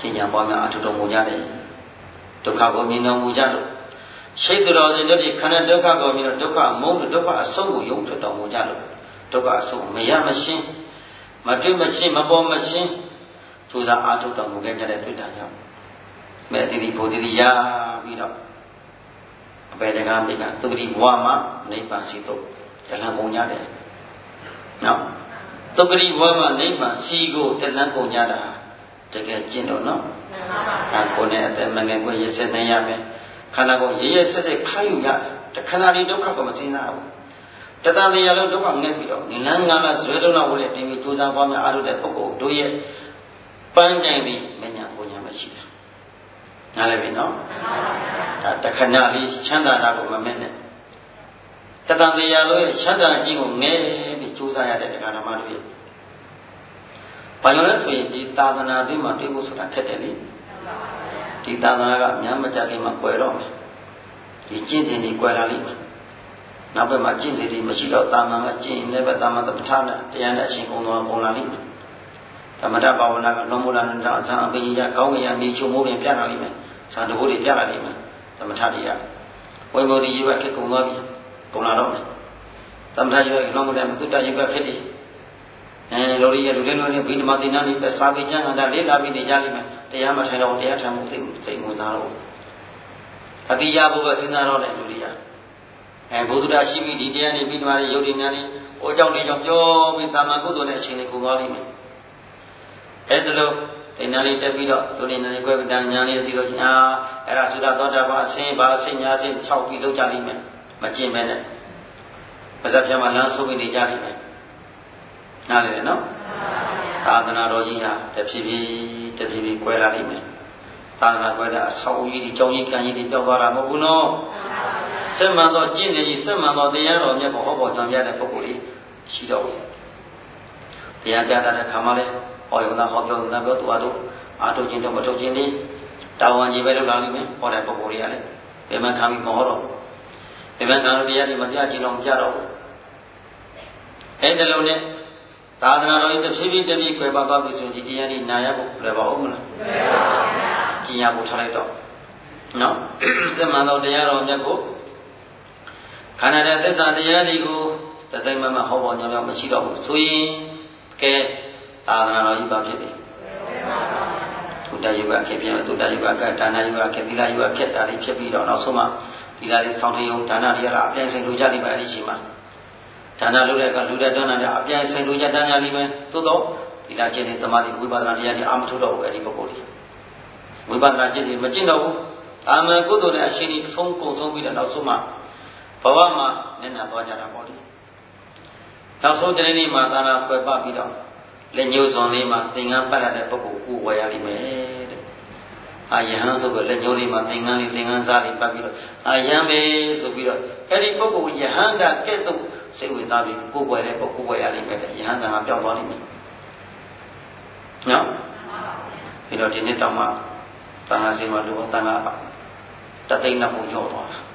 ကျင့်ကြံပွားများအထုတော်မူကြတယ်ဒုက္ခကိုမြင်တော်မူကြလို့ရှိသူတော်စင်တို့ဒီခန္ဓာဒုက္ခကိုမြင်တော့ဒုက္ခမုန်းလို့ဒုက္ခအဆုံးကိုယုံထွက်တော်မူကြလို့ဒုက္ခအဆုံးမရမရှင်းမတွေ့မရှင်းမပေါ်မရှင်းသူစားအာထုတော်မူခဲ့ကြတဲ့တွေ့တာကြောင့်မဲ့တိတိဘုဒ္ဓတိရပြီးတော့အပေတကားမိကသုတိဘဝမှာနိဗ္ဗာန်စီတော့တလန်းကုန်ကြတယ်နော်သုတိဘဝမှာနိဗ္ဗာန်စီကိုတလန်းကုန်ကြတာတကယ်ကျင့်တော့နော်ဒါကိုယ်နဲ့အသက်မငယ်ကွယ်ရစက်နေရမယ်ခန္ဓာကိုယ်ရရဆက်ဆက်ခါယူရတယ်တခဏလေးဒုက္ခကိုမသိနိုင်ဘူးတတန်တရားလုံးဒုက္ခငဲ့ပြီးတော့နိလန်းငါလာဇွဲလုံးလောက်ဝလဲတင်ပြီးကြိုးစားပွားများအားထုတ်တဲ့ပုဂ္ဂိုလ်တို့ရဲ့ပန်းတိုင်ပြီးမညာပူညာမရှိတာနားလည်ပြီနော်ဒါတခဏလေးချမ်းသာတာကိုမမဲ့နဲ့တတန်တရားလုံးရဲ့ချမ်းသာခြင်းကိုငဲ့ပြီးကြိုးစားရတဲ့တရားဓမ္မတို့ရဲ့ဘာလို့လဲဆိုရင်ဒီသာသနာ့အတွင်းမှာတွေ့ဖို့ဆိုတာခက်တယ်လေဒီသာသနာကအများမကြခင်မှာကွယ်တော့မယ်ဒီကျင့်စဉ်တွေကွယ်လာလိမ့်မယ်နောက်ဘက်မှာကျင့်စဉ်တွေမရှိတော့တာမန်ကကျင့်နေပဲတာမန်သမထနဲ့တရားနဲ့အရှင်ကုံတော်ကုံလာလိမ့်မယ်သမထဘာဝနာကလွန်မိုးလာတဲ့အဆံအပိယကောင်းကင်ရမြေချုံမိုးပြင်ပြလာလိမ့်မယ်ဇာတဘိုးတွေပြလာလိမ့်မယ်သမထတွေကဝိမုဒ္ဓရွက်ခက်ကုံသွားပြီကုံလာတော့မယ်သမထရွက်လွန်မိုးတဲ့သုတ္တရွက်ခက်တယ်အဲလိုရလူတွေလိုတွေဘိဓမ္မာတိနာနိပဲစာပေကျမ်းဂန်တာလေးလာပြီးနေကြလိမ့်မယ်တရားမထိုင်တော့တရားထိုင်မှုသိစိတ်ဝင်စားတော့အတိယဘုရားစဉ်းစားတော့တဲ့လူတွေကအဲဘုဒ္ဓရှိပြီဒီတရားနေဘိဓမ္မာတွေယုတ်ဒီညာနေဟိုအကြောင်းလေးကြောင့်ပြောပြီးတာမန်ကုသိုလ်နဲ့အချိန်လေးကုန်သွားလိမ့်မယ်အဲဒါလို့ဒီနာလေးတက်ပြီးတော့သူနေနေကွဲပဒညာလေးပြီးတော့အာအဲ့ဒါသုဒ္ဓသောတာပန်အစင်းပါအစင်းညာအစင်း၆ပြီးလောက်ကြလိမ့်မယ်မကျင့်ပဲနဲ့ပါဇက်ပြမှာလမ်းဆုံးပြီးနေကြလိမ့်မယ်နားလည်တယ်နော်သာသနာတော်ကြီးဟာတဖြည်းဖြည်းတဖြည်းဖြည်းကွဲလာလိမ့်မယ်သာသနာကွဲတဲ့အဆောက်အဦကြီးဒီကြောင်းကြီးကံကြီးတွေပြောက်သွားတာမဟုတ်ဘူးနော်စက်မှန်သောကျင့်နေကြီးစက်မှန်သောတရားတော်မြတ်ကိုဟောပေါ်ကြံပြတဲ့ပုဂ္ဂိုလ်ကြီးရှိတော့ဘူးတရားပြတဲ့ခါမှလည်းဟောရုံသာဟောပြောရုံသာပြောသူအတို့အာထုတ်ခြင်းတော့မထုတ်ခြင်းလေးတာဝန်ကြီးပဲလုပ်လာလိမ့်မယ်ဟောတဲ့ပုဂ္ဂိုလ်တွေကလည်းဘယ်မှခံပြီးမဟောတော့ဘယ်မှခံလို့တရားတွေမပြခြင်းတော့မပြတော့ဘူးအဲ့ဒါလုံးနဲ့သာသနာတော်ကြီးတစ်ဖြည်းဖြည်းတစ်ဖြည်းကွယ်ပါသွားပြီဆိုဒီတရားကြီးနာရဖို့လွယ်ပါဦးမလားလွယ်ပါဘူးဗျာကျင့်ရဖို့ထားလိုက်တော့နော်စမန်တော်တရားတော်မြတ်ကိုခန္ဓာတဲ့သစ္စာတရားတွေကိုသစိမ့်မမဟောပေါ်ညောင်းညောင်းမရှိတော့ဘူးဆိုရင်ကဲသာသနာတော်ကြီးပါဖြစ်ပြီသုတ္တယုဂခေပြသုတ္တယုဂကဒါနယုဂခေသီလယုဂခေတာလေးဖြစ်ပြီးတော့နောက်ဆုံးမှဒီလာလေးဆောင်းထယုံဒါနတွေကအပြည့်စုံလိုကြလိမ့်မယ်အဲ့ဒီချိန်မှာဒါနလုပ်တဲ့ကလူတဲ့တောင်းတဲ့အပြိုင်ဆိုင်လူကြတန်းကြလိမ့်မယ်သို့တော့ဒီလာကျင့်တဲ့တမာတိဝိပဿနာတရားကြီးအာမထုတ်တော့ဘူးအဲ့ဒီပုဂ္ဂိုလ်ကြီးဝိပဿနာကျင့်တယ်မကျင့်တော့ဘူးအာမကုသိုလ်နဲ့အရှင်ကြီးဆုံးကုန်ဆုံးပြီးတော့နောက်ဆုံးမှဘဝမှာနည်းနည်းသွားကြတာပေါ့လေနောက်ဆုံးတနေ့နေ့မှာသာနာခွဲပပြီးတော့လက်ညှိုးစွန်လေးမှာသင်္ကန်းပတ်ရတဲ့ပုဂ္ဂိုလ်ကိုဝယ်ရလိမ့်မယ်တဲ့အာယဟန်ဆိုတော့လက်ညှိုးလေးမှာသင်္ကန်းလေးသင်္ကန်းစားလေးပတ်ပြီးတော့အာယံပဲဆိုပြီးတော့အဲ့ဒီပုဂ္ဂိုလ်ယဟန်တာကဲ့သို့စိတ်ဝင်စားပြီးကိုယ်ွယ်တဲ့ပုဂ္ဂိုလ်ွယ်ရလိမ့်မယ်တဲ့ယဟန်တာကပြောင်းသွားလိမ့်မယ်နော်ပြီးတော့ဒီနေ့တောင်မှတန်ခါစီမှာလူတန်ခါတသိန်းနှစ်ပုံကျော်သွားတာ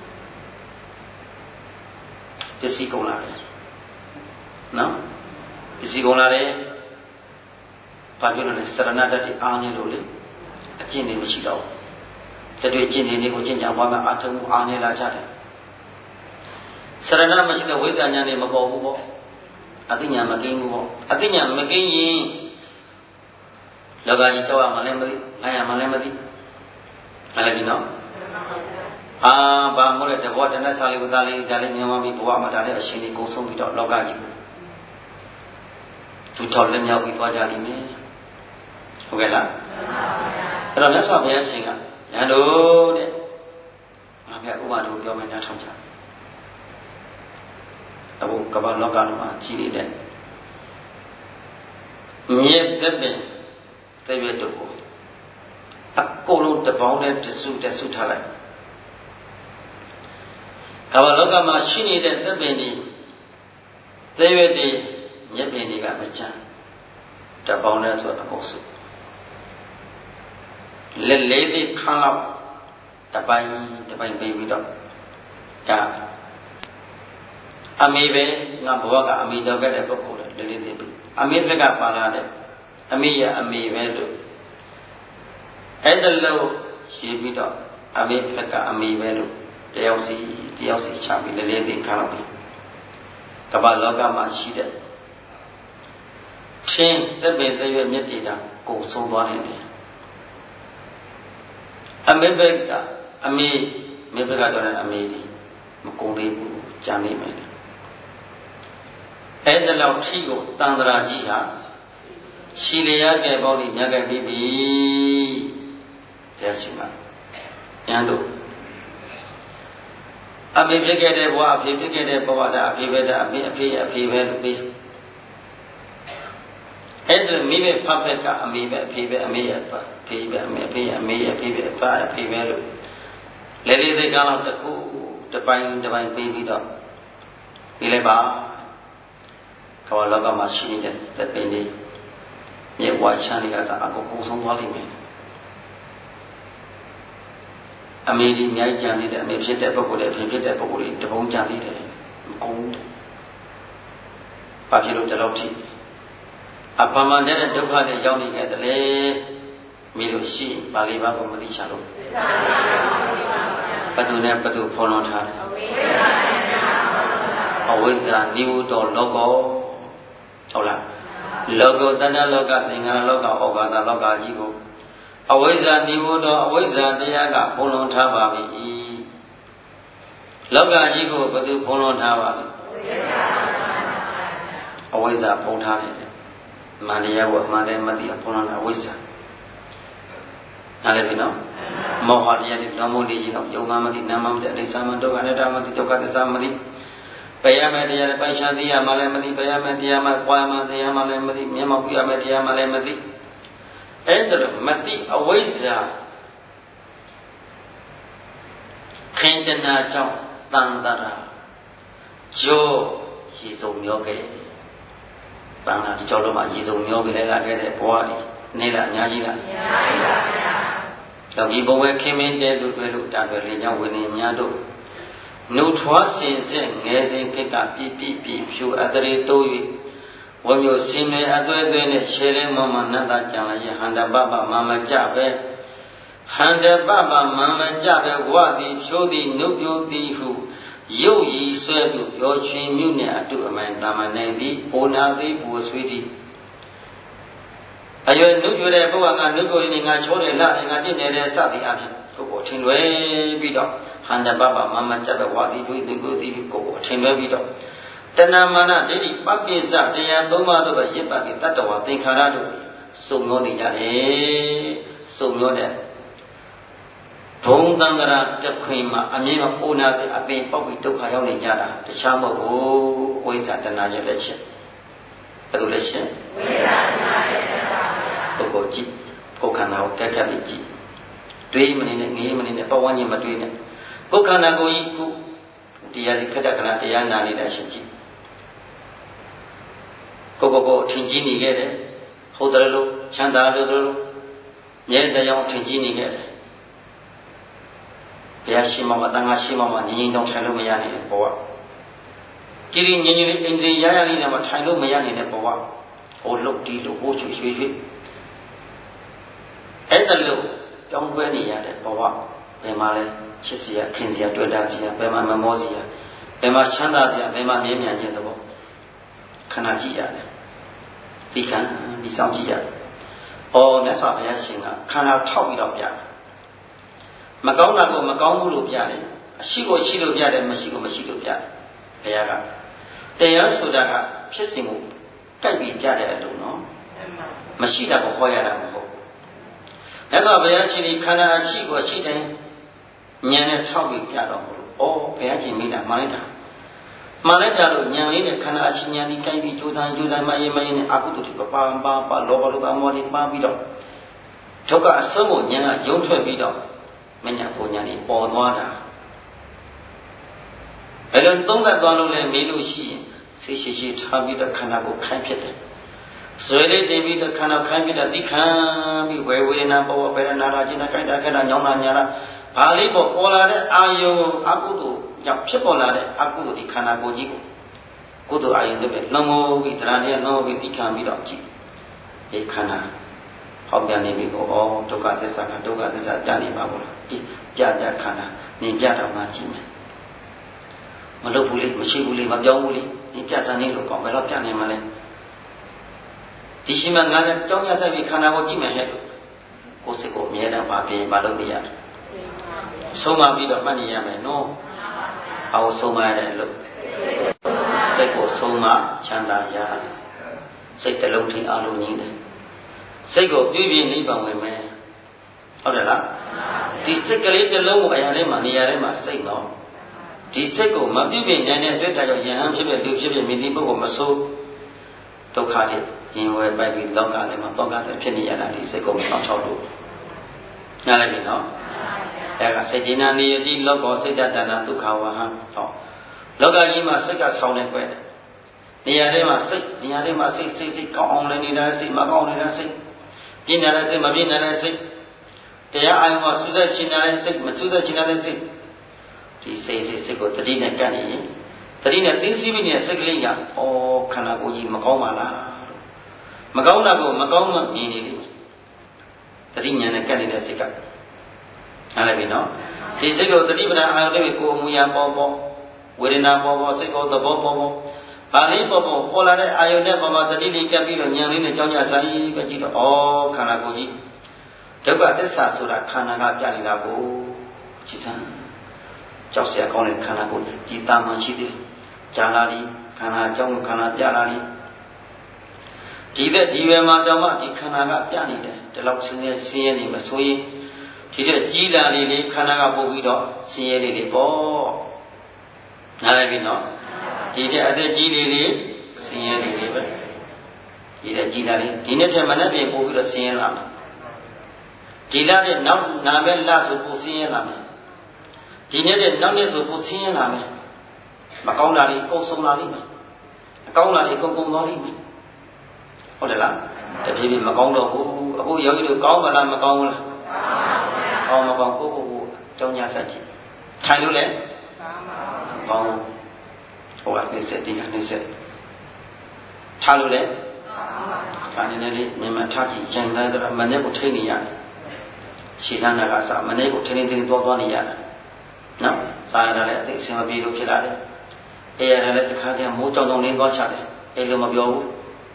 ပစ္စည်းကုန်လာတယ်နော်ပစ္စည်းကုန်လာတယ်ဘာဖြစ်လို့လဲစရဏတ္တိအားနေလို့လေအကျင့်တွေမရှိတော့ဘူးတတွေ့ကျင့်တွေတွေကိုကျင့်ကြံပွားမှအထုံးအားနေလာကြတယ်စရဏမရှိတဲ့ဝိဇ္ဇာဉာဏ်တွေမပေါ်ဘူးပေါ့အသိဉာဏ်မကင်းဘူးပေါ့အသိဉာဏ်မကင်းရင်လောကကြီးကြောက်ရမှလည်းမသိနိုင်ရမှလည်းမသိအဲ့ဒါပြီးနော်အာဘာမို့လဲတဘောတနက်စာလေးဝသားလေးဒါလေးမြန်မာပြည်ဘဝမှာဒါလည်းအရှင်ကြီးကုန်ဆုံးပြီးတော့လောကကြီးသူတော်လည်းမြောက်ပြီးသွားကြလိမ့်မယ်ဟုတ်ကဲ့လားအဲ့တော့မြတ်စွာဘုရားရှင်ကရန်တို့တဲ့ငါပြဥပမာတို့ပြောမယ်ညားထောင်ကြအခုကမ္ဘာလောကလုံးမှာကြီးနေတဲ့မြစ်သက်ပင်တရွတ်တို့ကိုအကုန်လုံးတပေါင်းနဲ့တစုတစုထားလိုက်ကမ္ဘာလောကမှာရှိနေတဲ့သက်ပင်တွေတရွတ်တွေမြစ်ပင်တွေကမချမ်းတပေါင်းနဲ့ဆိုအကုန်စုလက်လေးသိခန်းလောက်တပိုင်းတပိုင်းပေးပြီးတော့ဒါအမေပဲငါဘဝကအမေတော်ခဲ့တဲ့ပုဂ္ဂိုလ်လေလေးလေးသိပြီအမေဘက်ကပါလာတဲ့အမေရအမေပဲလို့အဲ့ဒါလို့ရှိပြီးတော့အမေဖက်ကအမေပဲလို့တယောက်စီတယောက်စီချပြီးလေးလေးသိခါတော့ပြီကမ္ဘာလောကမှာရှိတဲ့ချင်းတပည့်တရွေမြတ်တိတာကိုဆုံးသွားနေတယ်အမေဘက်ကအမေမေဘက်ကတော့အမေဒီမကုန်သေးဘူးကြံနေမယ်အဲ့ဒါလောက်ထိကိုတန်ត្រာကြီးဟာရှီလျာကဲပေါင်းပြီးမြတ်ခဲ့ပြီးပြီဘုရားရှင်ကဉာဏ်တို့အမေဖြစ်ခဲ့တဲ့ဘဝအဖေဖြစ်ခဲ့တဲ့ဘဝဒါအဖေပဲဒါအမေအဖေအဖေပဲလို့ပြီးအဲ့ဒါမိဘဖဖက်ကအမေပဲအဖေပဲအမေရဲ့ပါဖေပဲအမေအဖေအမေရဲ့အဖေပဲအဖအဖေပဲလို့လေလေးစိတ်ကောင်းတော့တစ်ခုတစ်ပိုင်းတစ်ပိုင်းပြီးပြီးတော့ပြီးလိုက်ပါကမ္ဘာလောကမှာရှိနေတဲ့တပင်းတွေမြေဝါချမ်းတွေကအကုန်ကုန်ဆုံးသွားလိမ့်မယ်အမေဒီအများကြီးကြံနေတယ်အမေဖြစ်တဲ့ပုဂ္ဂိုလ်တွေအဖေဖြစ်တဲ့ပုဂ္ဂိုလ်တွေတပုံကြံနေတယ်မကုန်ဘူးဘာဖြစ်လို့ဒီလောက်ထိအပမန်တဲ့ဒုက္ခတွေရောက်နေခဲ့တယ်လေမိလို့ရှိပါဠိဘာကိုမသိချလို့ဘသူနဲ့ဘသူဖော်လွန်ထားတယ်အဝိဇ္ဇာနိဝတ္တောလောကောဟုတ်လားလောကောတဏ္ဍလောကသင်္ခါရလောကဩဃာတလောကကြီးကိုအဝိဇ္ဇာနိဝတ္တောအဝိဇ္ဇာတရားကဖုံးလွန်ထားပါပြီလောကကြီးကိုဘသူဖုံးလွန်ထားပါလဲအဝိဇ္ဇာဖုံးထားတယ်မန္တရားကိုအမှန်တည်းမသိအဖုံးလွန်တာအဝိဇ္ဇာနားလည်ပြီနော်မောဟတရားတွေလောမိုးလေးကြီးတော့ယုံမှမသိနာမမသိအိသမဒုက္ခအနတ္တမသိဒုက္ခသစ္စာမသိပယ်ရမယ်တရားပိုင်ရှားသိရမှလည်းမသိပယ်ရမယ်တရားမှပွားမှသိရမှလည်းမသိမျက်မှောက်ပြရမယ်တရားမှလည်းမသိအဲ့ဒါလို့မသိအဝိဇ္ဇာခိန္ဒနာကြောင့်တန်တရာကြောရေစုံမျောခဲ့တန်တာကြောလို့မှရေစုံမျောပြီးလိုက်လာခဲ့တဲ့ဘဝတွေနေလားအများကြီးလားအများကြီးပါဗျာယောဂီဘဝခင်မင်းတဲလို့တွေ့လို့တာပဲလေကြောင့်ဝိနည်းများတို့နှုတ်ထွားစင်စစ်ငယ်စဉ်ကိကပြပြပြဖြူအတရေတိုး၍ဝမျိုးစင်တွေအသွဲသွဲနဲ့ခြေလေးမမနတ်သားကြံလိုက်ရဟန္တာပပမမကြပဲဟန္တာပပမမကြပဲဝသည်ဖြိုးသည်နှုတ်ပြိုးသည်ဟုရုပ်ရည်ဆွဲသူရောချွင်မြုနှင့်အတုအမှန်တာမနိုင်သည်ပိုနာသည်ပူဆွေးသည်အရွယ်နှုတ်ပြတဲ့ဘုရားကနှုတ်ကိုနေငါချောတယ်လားငါတင့်နေတဲ့စသည်အဖြစ်ကိုယ်ကိုထင်လွဲပြီးတော့ဟန္တာပပမမကြပဲဝသည်တွေးသည်ကိုယ်သည်ကိုယ်ကိုထင်လွဲပြီးတော့တဏမာနဒိဋ္ဌိပပိစတရားသုံးပါးတို့ပဲရစ်ပတ်ပြီးတတ္တဝါသင်္ခါရတို့စုံမျောနေကြတယ်စုံမျောတဲ့ဘုံတန်တရာတခွင်မှာအမြင်မပိုနာတဲ့အပင်ပေါက်ပြီးဒုက္ခရောက်နေကြတာတခြားမဟုတ်ဘူးဝိဇ္ဇာတဏှာရဲ့လက်ချက်ဘယ်လိုလက်ချက်ဝိဇ္ဇာတဏှာရဲ့လက်ချက်ပါဘုကိုကြည့်ကိုယ်ခန္ဓာကိုတက်ခတ်ပြီးကြည့်တွေးမနေနဲ့ငေးမနေနဲ့ပဝန်းကျင်မတွေးနဲ့ကိုယ်ခန္ဓာကိုယ်ကြီးကိုတရားလေးခက်တခဏတရားနာနေတဲ့အချိန်ကြည့်ကိုကိုကိုထင်ကြီးနေခဲ့တယ်ဟုတ်တယ်လို့ချမ်းသာလို့လို့မြဲတရားထင်ကြီးနေခဲ့တယ်ဘုရားရှိမှမတန်ခါရှိမှမငြင်းငြင်းတောင်းထိုင်လို့မရနေတဲ့ဘဝကိရိငြင်းငြင်းလေးအိန္ဒြေရရလေးနဲ့မထိုင်လို့မရနေတဲ့ဘဝဟိုလှုပ်တီးလို့ဟိုချွေရွှေရွှေအဲ့ဒါလို့ကြောင်းပွဲနေရတဲ့ဘဝဘယ်မှာလဲချစ်စရာခင်စရာတွေ့တာစရာဘယ်မှာမမောစရာဘယ်မှာချမ်းသာစရာဘယ်မှာမြဲမြံခြင်းသဘောခဏကြည့်ရတယ်ဒီခံဒီဆောင်ကြည့်ရတယ်။အော်မြတ်စွာဘုရားရှင်ကခန္ဓာထောက်ပြီးတော့ပြတယ်။မကောင်းတာကိုမကောင်းဘူးလို့ပြတယ်။အရှိကိုရှိလို့ပြတယ်မရှိကိုမရှိလို့ပြတယ်။ဘုရားကတရားဆိုတာကဖြစ်စဉ်ကိုတိုက်ပြီးပြတဲ့အလုံးနော်။မရှိတာကိုဟောရတာမဟုတ်ဘူး။မြတ်စွာဘုရားရှင်ဒီခန္ဓာအရှိကိုရှိတယ်ဉာဏ်နဲ့ထောက်ပြီးပြတော့ဘူး။အော်ဘုရားရှင်မိတာမှန်လိုက်တာမှန်လိုက်တာလို့ဉာဏ်လေးနဲ့ခန္ဓာအချင်းဉာဏ်ဒီကိုင်းပြီးကြိုးစားကြိုးစားမရင်မရင်နဲ့အကုသိုလ်တွေပါပါပါလောဘလောကမောတွေပါပြီးတော့ဒုက္ခအဆုံးကိုဉာဏ်ကယုံထွက်ပြီးတော့မညာဘုံဉာဏ်ကြီးပေါ်သွားတာအဲလိုသုံးသပ်သွားလို့လည်းမေးလို့ရှိရင်ဆေးရှိရှိထားပြီးတော့ခန္ဓာကိုခိုင်းဖြစ်တယ်ဇွဲလေးတင်ပြီးတော့ခန္ဓာခိုင်းပြီးတော့သိခံပြီးဝေဝေဒနာပေါ်ဝေဒနာရာကျင်နာကြိုက်တာခက်တာညောင်းတာညာတာဘာလေးပေါ်ပေါ်လာတဲ့အာယုံအကုသိုလ်ကြောင့်ဖြစ်ပေါ်လာတဲ့အကုသိုလ်ဒီခန္ဓာကိုယ်ကြီးကိုကုသိုလ်အာယုန်တွေပဲလုံးဝပြီးတရားတရားလုံးဝပြီးသိခံပြီးတော့ကြည့်ဒီခန္ဓာဟောက်ပြန်နေပြီကိုဩဒုက္ခသစ္စာကဒုက္ခသစ္စာပြနေပါဘူးလားအေးပြပြခန္ဓာနေပြတော့မှကြည့်မယ်မလုပ်ဘူးလေမရှိဘူးလေမပြောင်းဘူးလေနေပြစမ်းနေလို့ကောင်းဘယ်တော့ပြနေမှလဲဒီရှိမှငါလည်းကြောင်းရဆိုင်ပြီးခန္ဓာကိုကြည့်မယ်ဟဲ့ကိုယ်စိတ်ကိုအမြဲတမ်းပါပြင်မလုပ်နေရတယ်ဆုံးမပြီးတော့မှတ်နေရမယ်နော်အောင်ဆုံးမရတယ်လို့စိတ်ကိုဆုံးမချမ်းသာရစိတ်တစ်လုံးထိအလုံးကြီးတယ်စိတ်ကိုပြည့်ပြည့်နိဗ္ဗာန်ဝင်မယ်ဟုတ်တယ်လားဒီစိတ်ကလေးတစ်လုံးကိုအရာထဲမှာနေရာထဲမှာစိတ်တော့ဒီစိတ်ကိုမပြည့်ပြည့်နိုင်တဲ့အတွက်ကြောင့်ယဟန်ဖြစ်ဖြစ်လူဖြစ်ဖြစ်မိတိပုဂ္ဂိုလ်မဆိုးဒုက္ခတွေရင်ဝယ်ပိုက်ပြီးလောကလည်းမှာတောကလည်းဖြစ်နေရတာဒီစိတ်ကိုမဆောင်ချောက်လို့နားလည်ပြီနော်အဲကစေတနာနိယတိလောကောစိတ်တတနာဒုက္ခဝဟံဟောလောကကြီးမှာစိတ်ကဆောင်းနေကွယ်နေရာထဲမှာစိတ်နေရာထဲမှာစိတ်စိတ်စိတ်ကောင်းအောင်လည်းနေတာစိတ်မကောင်းနေတာစိတ်ပြင်းနေတဲ့စိတ်မပြင်းနေတဲ့စိတ်တရားအာယုံမှာစူးစိုက်ချင်တဲ့စိတ်မစူးစိုက်ချင်တဲ့စိတ်ဒီစိတ်စိတ်စိတ်ကိုတတိနဲ့ကပ်နေရင်တတိနဲ့သိသိပြီးနေတဲ့စိတ်ကလေးကဩခန္ဓာကိုယ်ကြီးမကောင်းပါလားမကောင်းတာကိုမကောင်းမှမြင်နေလိမ့်မယ်တတိညာနဲ့ကပ်နေတဲ့စိတ်ကနားလည်ပြီနော်ဒီစိတ်ကိုတတိပဒအာယုံလေးကိုအမူအရာပေါ်ပေါ်ဝေဒနာပေါ်ပေါ်စိတ်ကိုသဘောပေါ်ပေါ်ဘာလေးပေါ်ပေါ်ပေါ်လာတဲ့အာယုန်နဲ့ပေါ်မှာတတိလေးကပ်ပြီးတော့ဉာဏ်လေးနဲ့ကြောင်းကြဆိုင်ပဲကြည့်တော့ဩခန္ဓာကိုယ်ကြီးဒုက္ခသစ္စာဆိုတာခန္ဓာကပြနေတာကိုကြည်စမ်းကြောက်เสียကောင်းတဲ့ခန္ဓာကိုယ်ကြည်တာမှရှိသေးကြာလာလိခန္ဓာအကြောင်းခန္ဓာပြလာလိဒီတဲ့ဒီဝေမှာတော့မှဒီခန္ဓာကပြနေတယ်ဒီလောက်ဆင်းရဲဆင်းရဲနေမဆိုရင်ဒီတဲ့ကြီးလာလေးလေးခန္ဓာကပို့ပြီးတော့ဆင်းရဲလေးလေးပေါ့နားလည်ပြီနော်ဒီတဲ့အသက်ကြီးလေးလေးဆင်းရဲလေးလေးပဲဒီတဲ့ကြီးလာလေးဒီနေ့ထဲမနေ့ပြင်ပို့ပြီးတော့ဆင်းရဲလာမယ်ဒီလတဲ့နောက်နာမဲ့လဆိုပို့ဆင်းရဲလာမယ်ဒီနေ့တဲ့နောက်နေ့ဆိုပို့ဆင်းရဲလာမယ်မကောင်းတာတွေကုန်ဆုံးလာလိမ့်မယ်အကောင်းတာတွေကုန်ကုန်သွားလိမ့်မယ်ဟုတ်တယ်လားတဖြည်းဖြည်းမကောင်းတော့ဘူးအခုယောဂီတို့ကောင်းမလားမကောင်းဘူးလားကောင်းမကောင်းကိုကိုကိုကြောင်းညာဆက်ကြည့်ထိုင်လို့လေကောင်းဟိုကနေစက်တင်ကနေစက်ထားလို့လေခါနေနေလေးမြန်မာထားကြည့်ကြံတိုင်းတော့မနေ့ကိုထိနေရတယ်ခြေတန်းကစားမနေ့ကိုထိနေထိနေသွားသွားနေရတယ်နော်စားရတာလည်းအသိအစင်မပြေလို့ဖြစ်လာတယ်အေးရတယ်လည်းတခါတည်းမိုးကြောင်ကြောင်လေးသွားချတယ်အေးလို့မပြောဘူး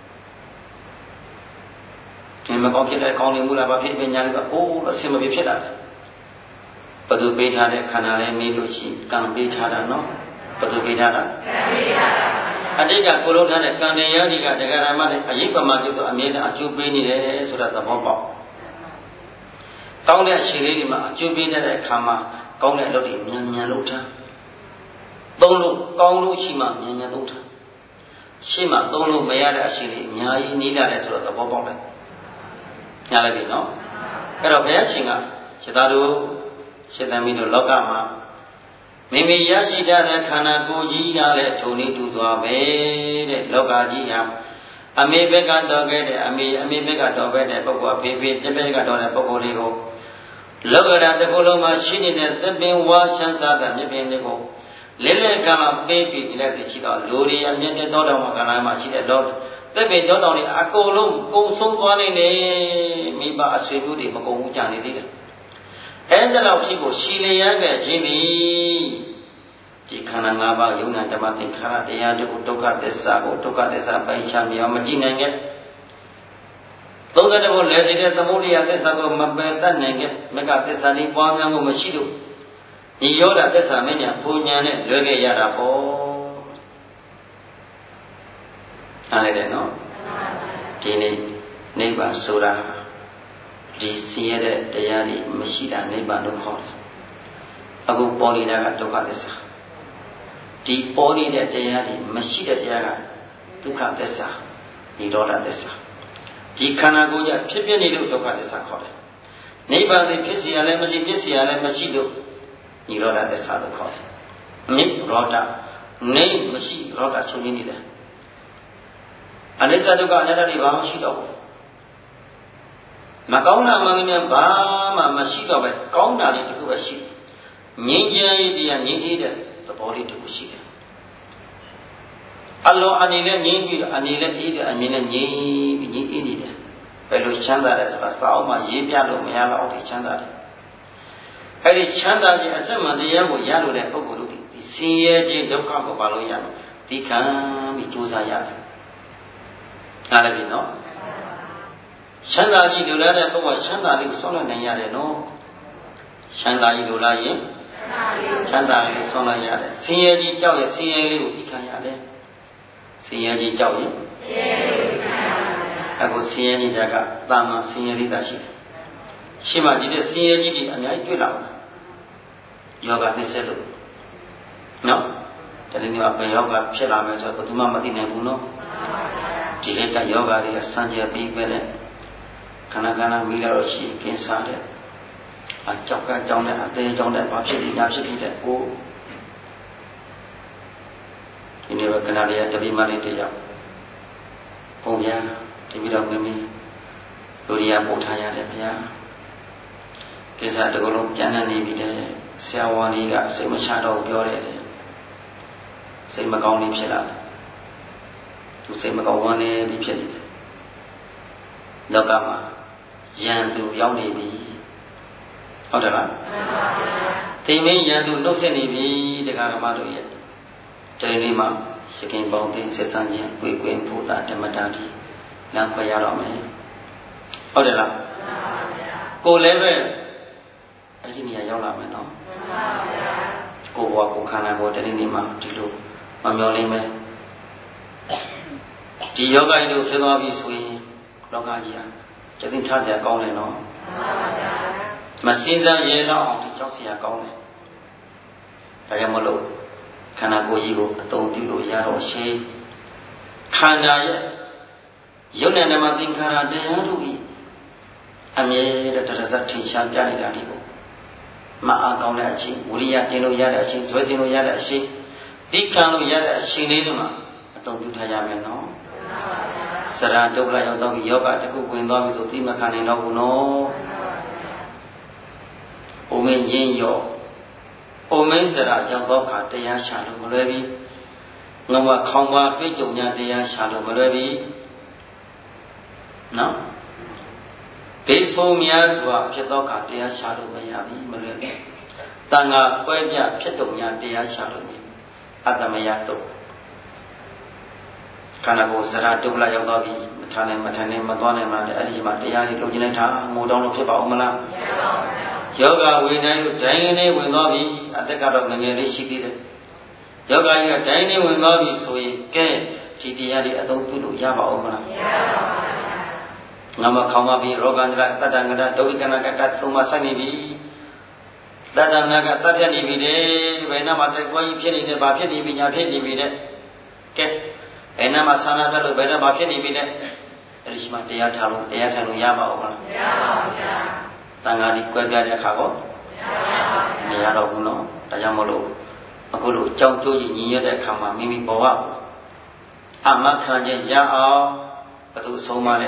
ဒီမကောင်းဖြစ်တဲ့ကောင်းနေမှုလားဘာဖြစ်ပညာလေးကအိုးအစင်မပြေဖြစ်လာတယ်ဘသူပေးထားတဲ့ခန္ဓာလည်းမေးလို့ရှိကံပေးထားတာနော်ဘသူပေးထားတာကံပေးထားတာအတိတ်ကကိုလုံးထားတဲ့ကံတရားတွေကဒကာရမနဲ့အရေးပမာကျတော့အမြဲတမ်းအကျိုးပေးနေတယ်ဆိုတာသဘောပေါက်ကောင်းတဲ့အရှင်လေးတွေမှာအကျိုးပေးတဲ့အခါမှာကောင်းတဲ့အလုပ်တွေမြန်မြန်လုပ်ထားသုံးလို့ကောင်းလို့ရှိမှမြန်မြန်လုပ်ထားရှိမှသုံးလို့မရတဲ့အရှင်လေးအများကြီးနီးလာတယ်ဆိုတော့သဘောပေါက်တယ်ညားလိုက်ပြီနော်အဲ့တော့ဘုရားရှင်ကခြေသားတို့ရှင်းသမီးတို့လောကမှာမိမိရရှိတဲ့ခန္ဓာကိုယ်ကြီးကလည်းထုံနေတူသွားပဲတဲ့လောကကြီးဟာအမေဘက်ကတော့ခဲ့တဲ့အမေအမေဘက်ကတော့ပဲတဲ့ပုဂ္ဂိုလ်အဖေဖေတစ်ဘက်ကတော့တဲ့ပုဂ္ဂိုလ်လေးကိုလောကဓာတ်တစ်ခုလုံးမှာရှိနေတဲ့သစ်ပင်ဝါချမ်းသာတဲ့မြစ်ပင်တွေကိုလဲလဲကမှပေးပြီးနေတဲ့သိရှိတော့လူတွေအမြင့်တဲ့တောတောင်မှာကဏ္ဍမှာရှိတဲ့တော့သစ်ပင်တောတောင်တွေအကုန်လုံးကုံဆုံးသွားနေနေမိဘအဆွေမျိုးတွေမကုန်ဘူးကြံနေသေးတယ်အဲ့ဒါလောက်ဖြစ်ကိုရှည်လျက်ခဲ့ခြင်းသည်ဒီခန္ဓာ၅ပါးယုံနာဓမ္မသင်္ခါရတရားတို့ဒုက္ခသစ္စာကိုဒုက္ခသစ္စာပိုင်ခြားမြအောင်မကြည့်နိုင်ခဲ့သုံးတဲ့ဘုလဲစီတဲ့သမုဒိယသစ္စာကိုမပယ်တတ်နိုင်ခဲ့မကသစ္စာလေးပွားများမှုမရှိလို့ညီရောဓသစ္စာမညာဘုံညာနဲ့လွဲခဲ့ရတာပေါ့အားလိုက်တယ်နော်ဒီနေ့နိဗ္ဗာန်ဆိုတာဒီဆင်းရဲတဲ့တရားတွေမရှိတာနိဗ္ဗာန်လို့ခေါ်တယ်အခုပေါ်နေတာကဒုက္ခသစ္စာဒီပေါ်နေတဲ့တရားတွေမရှိတဲ့တရားကဒုက္ခသစ္စာនិရောဓသစ္စာဒီခန္ဓာကိုယ်ကြဖြစ်ဖြစ်နေလို့ဒုက္ခသစ္စာခေါ်တယ်နိဗ္ဗာန်ဖြစ်စီရလည်းမရှိဖြစ်စီရလည်းမရှိလို့និရောဓသစ္စာလို့ခေါ်တယ်နိရောဓနေမရှိရောဓချုပ်ရင်းနေတယ်အနိစ္စဒုက္ခအနတ္တတွေဘာမှရှိတော့ဘူးမကောင်းတာမှန်ကများဘာမှမရှိတော့ပဲကောင်းတာလေးတစ်ခုပဲရှိငြိမ်းချမ်းရေးတရားငြိမ်းအေးတဲ့သဘောလေးတစ်ခုရှိတယ်အလောအနေနဲ့ငြိမ်းပြီးတော့အနေနဲ့အေးတဲ့အမြင်နဲ့ငြိမ်းပြီးငြိမ်းအေးနေတယ်ဘဘယ်လိုချမ်းသာတယ်ဆိုတာစာအုပ်မှာရေးပြလို့မရတော့ဒီချမ်းသာတယ်အဲ့ဒီချမ်းသာခြင်းအစစ်မှန်တရားကိုရလို့တဲ့ပုဂ္ဂိုလ်တို့ဒီဆင်းရဲခြင်းဒုက္ခကိုပါလို့ရမယ်ဒီခံပြီးကြိုးစားရတယ်နားလည်ပြီနော်ချမ်းသာကြီးလိုလားတဲ့ပုဂ္ဂိုလ်ချမ်းသာလေးကိုဆောင်းလိုက်နိုင်ရတယ်နော်ချမ်းသာကြီးလိုလားရင်ချမ်းသာလေးဆောင်းလိုက်ရတယ်ဆင်းရဲကြီးကြောက်ရင်ဆင်းရဲလေးကိုဒီခံရတယ်ဆင်းရဲကြီးကြောက်ရင်ဆင်းရဲလေးကိုခံရတယ်အခုဆင်းရဲကြီးကတာမန်ဆင်းရဲလေးသာရှိတယ်ရှိမှဒီတဲ့ဆင်းရဲကြီးတွေအများကြီးတွေ့လာတယ်ယောဂနှိစ္စလို့နော်တကယ်လို့ဘယ်ယောဂဖြစ်လာမယ်ဆိုတော့ဘယ်သူမှမသိနိုင်ဘူးနော်ဒီဟိတယောဂတွေကစံကြပြီးပဲတဲ့ခဏခဏမိလာတော့ရှိကင်းစားတဲ့အကြောက်ကကြောင်းတဲ့အသေးကြောင်းတဲ့ဘာဖြစ်ဒီညာဖြစ်ဖြစ်တဲ့ကိုဒီနေ့ပဲခဏလေးတပိမလေးတယောက်ပုံပြဒီပြီးတော့မင်းမင်းလူရီယာပို့ထားရတယ်ဗျာကိစ္စတကလုံးပြန်နေပြီတဲ့ဆရာဝန်ကြီးကစိတ်မချတော့ပြောတယ်စိတ်မကောင်းနေဖြစ်လာတယ်သူစိတ်မကောင်းဝမ်းနေပြီဖြစ်နေတယ်လောကမှာယံသူရောက်နေပြီဟုတ်တယ်လားသိမင်းယံသူနှုတ်ဆက်နေပြီတရားဓမ္မတို့ရဲ့ဒီနေ့မှာရခင်ပေါင်းသိစစ်စမ်းခြင်းကိုယ်ကိုယ်ဘုရားဓမ္မတာတိလမ်းခွဲရတော့မယ်ဟုတ်တယ်လားကိုယ်လည်းပဲအဲ့ဒီနေရာရောက်လာမယ်နော်ကိုယ်ဘဝကိုခန္ဓာကိုယ်တနေ့နေ့မှာဒီလိုမမျောလိမ့်မယ်ဒီယောဂိတို့ဖြစ်သွားပြီဆိုရင်လောကကြီးဟာကျသိထားကြကောင်းတယ်နော်မစင်းစားရဲတော့အောင်ဒီကြောက်เสียကောင်းတယ်ဒါကြောင့်မလို့ခန္ဓာကိုယ်ကြီးကိုအသုံးပြုလို့ရတော့ရှိခန္ဓာရဲ့ယုတ်နဲ့ဓမ္မသင်္ခါရတရားတို့ဤအမြဲတည်းတရဇတ်ထင်ရှားပြနေတာဒီကိုမအားကောင်းတဲ့အချိန်ဝိရိယတင်လို့ရတဲ့အချိန်ဇွဲတင်လို့ရတဲ့အချိန်ဒီခံလို့ရတဲ့အချိန်လေးတွေမှာအသုံးပြုထားရမယ်နော်စရာဒုက္ခရောက်တော့ယောဂတခုဝင်သွားပြီဆိုသိမခံနိုင်တော့ဘူးနော်အိုမင်းရင်းရောအိုမင်းစရာရောက်တော့ခါတရားရှာလို့မလွယ်ပြီငမခေါင်းပါတွေ့ကြုံညာတရားရှာလို့မလွယ်ပြီနော်ဘေးဆိုးများစွာဖြစ်တော့ခါတရားရှာလို့မရပြီမလွယ်ပြီတန်ခါပွဲပြဖြစ်တုံညာတရားရှာလို့အတ္တမယတော့ခန္ဓာကိုယ်စရာဒုက္ခရောက်တော့ပြီမထားနိုင်မထားနိုင်မသွားနိုင်မှလည်းအဲ့ဒီမှာတရားတွေလုံကျင်လိုက်တာငိုတောင်းလို့ဖြစ်ပါဦးမလားမဖြစ်ပါဘူးယောဂဝိညာဉ်တို့ဒိုင်းနေဝင်သွားပြီအသက်ကတော့ငငယ်လေးရှိသေးတယ်ယောဂကြီးကဒိုင်းနေဝင်သွားပြီဆိုရင်ကဲဒီတရားတွေအသုံးပြုလို့ရပါဦးမလားမရပါဘူးငါမခေါင်းပါပြီရောဂန္တရတတ္တငရဒုဝိကနာကတသုံးမဆိုင်နေပြီတတ္တနာကတတ်ပြနေပြီတဲ့ဘယ်နာမှာတိုက်ပွဲကြီးဖြစ်နေတယ်ဘာဖြစ်နေပြီညာဖြစ်နေပြီတဲ့ကဲဘယ်နာမှာဆန္ဒပြလို့ဘယ်နာမှာဖြစ်နေပြီတဲ့အဲ့ဒီရှိမှတရားထားလို့တရားထားလို့ရပါဦးမလားမရပါဘူးဗျာတန်ခါဒီကွဲပြားတဲ့အခါကောမရတော့ဘူးနော်ဒါကြောင့်မလို့အခုလိုကြောင်းကျိုးကြီးညီရတဲ့အခါမှာမိမိဘဝကိုအမခံခြင်းရအောင်ဘယ်သူဆုံးမလဲ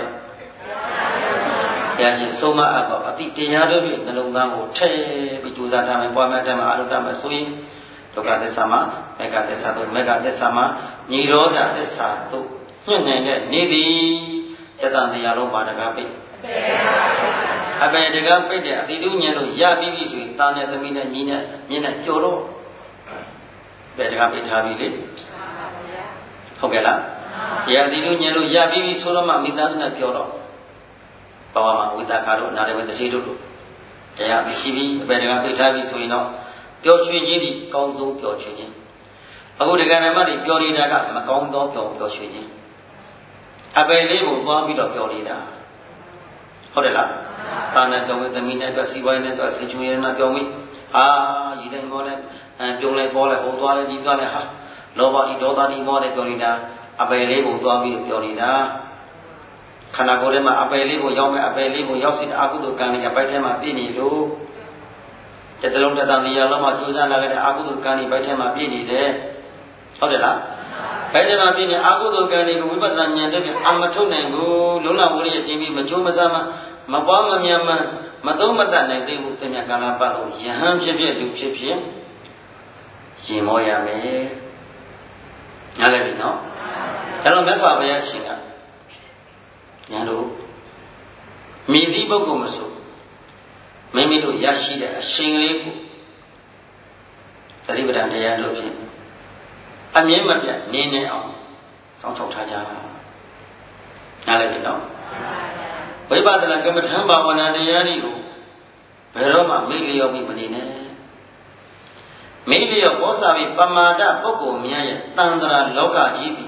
တရားချင်းဆုံးမအပ်တော့အတိတရားတို့ဖြင့်နှလုံးသားကိုထဲပြီးကြိုးစားထားမယ်ပွားများထားမယ်အာရုံထားမယ်ဆိုရင်ဒုက္ခသစ္စာမှာမေဃသစ္စာတို့မေဃသစ္စာမှာនិရောဓသစ္စာတို့ညှိနှိုင်းတဲ့နေသည်တတန်တရားလုံးပါတကားပိတ်အပေတကားပိတ်တဲ့အတိတုဉာဏ်လို့ရပြီးပြီဆိုရင်တာနဲ့သမီးနဲ့ညီနဲ့မြင်းနဲ့ကြော်တော့ဘယ်တကားပိတ်ထားပြီလေဟုတ်ကဲ့လားရအတိတုဉာဏ်လို့ရပြီးပြီဆိုတော့မှမိသားစုနဲ့ပြောတော့ဘဝမှာဝိသခါတို့နာရဝတ္တိတို့တရားမရှိပြီအပေတကားပိတ်ထားပြီဆိုရင်တော့ပျော်ရွှင်ခြင်းဒီကောင်းဆုံးပျော်ရွှင်ခြင်းအခုဒီကံဓမ္မတွေပျော်နေတာကမကောင်းသောပျော်ပျော်ရွှင်ခြင်းအပေလေးကိုသွားပြီးတော့ပျော်နေတာဟုတ်တယ်လားတာနဲ့တော်ဝိသမီးနဲ့အတွက်စီဝိုင်းနဲ့အတွက်စေချူရနာပြောမိဟာရည်တိုင်းမောလဲပြုံးလဲပေါ်လဲဟိုသွားလဲဒီသွားလဲဟာလောဘဒီဒေါသဒီမောလဲပြောနေတာအပေလေးကိုသွားပြီးတော့ပြောနေတာခန္ဓာကိုယ်ထဲမှာအပေလေးကိုရောက်မဲ့အပေလေးကိုရောက်စီတဲ့အကုသိုလ်ကံတွေအပိုက်ထဲမှာပြည့်နေလို့တတလုံးတတန်တရားလုံးမှာကျိုးစားလာတဲ့အကုသိုလ်ကံတွေပိုက်ထဲမှာပြည့်နေတယ်ဟုတ်တယ်လားဘယ်ထဲမှာပြည့်နေအကုသိုလ်ကံတွေကိုဝိပဿနာဉာဏ်တည်းအမထုတ်နိုင်ဘူးလုံးလဝိရိယတင်ပြီးမချိုးမစားမမပွားမမြတ်မမသုံးမတတ်နိုင်သေးဘူးတမယကာလပတ်လို့ယဟန်ဖြစ်ဖြစ်လူဖြစ်ဖြစ်ရင်မောရမယ်နားလည်ပြီနော်ဒါတော့မြတ်စွာဘုရားရှင်ကညာတို့မိသည့်ပုဂ္ဂိုလ်မဆိုမိမိတို့ရရှိတဲ့အရှင်ကလေးကိုသတိပဋ္ဌာန်တရားတို့ဖြင့်အမြင့်မပြတ်နေနေအောင်စောင့်ရှောက်ထားကြနားလည်ပြီနော်ဝိပဿနာကမ္မထံဘာဝနာတရားတွေကိုဘယ်တော့မှမေ့လျော့ပြီးမနေနဲ့မေ့လျော့ဘောစာပြီးပမာဒပုဂ္ဂိုလ်များရဲ့တန်ត្រာလောကကြီးသည်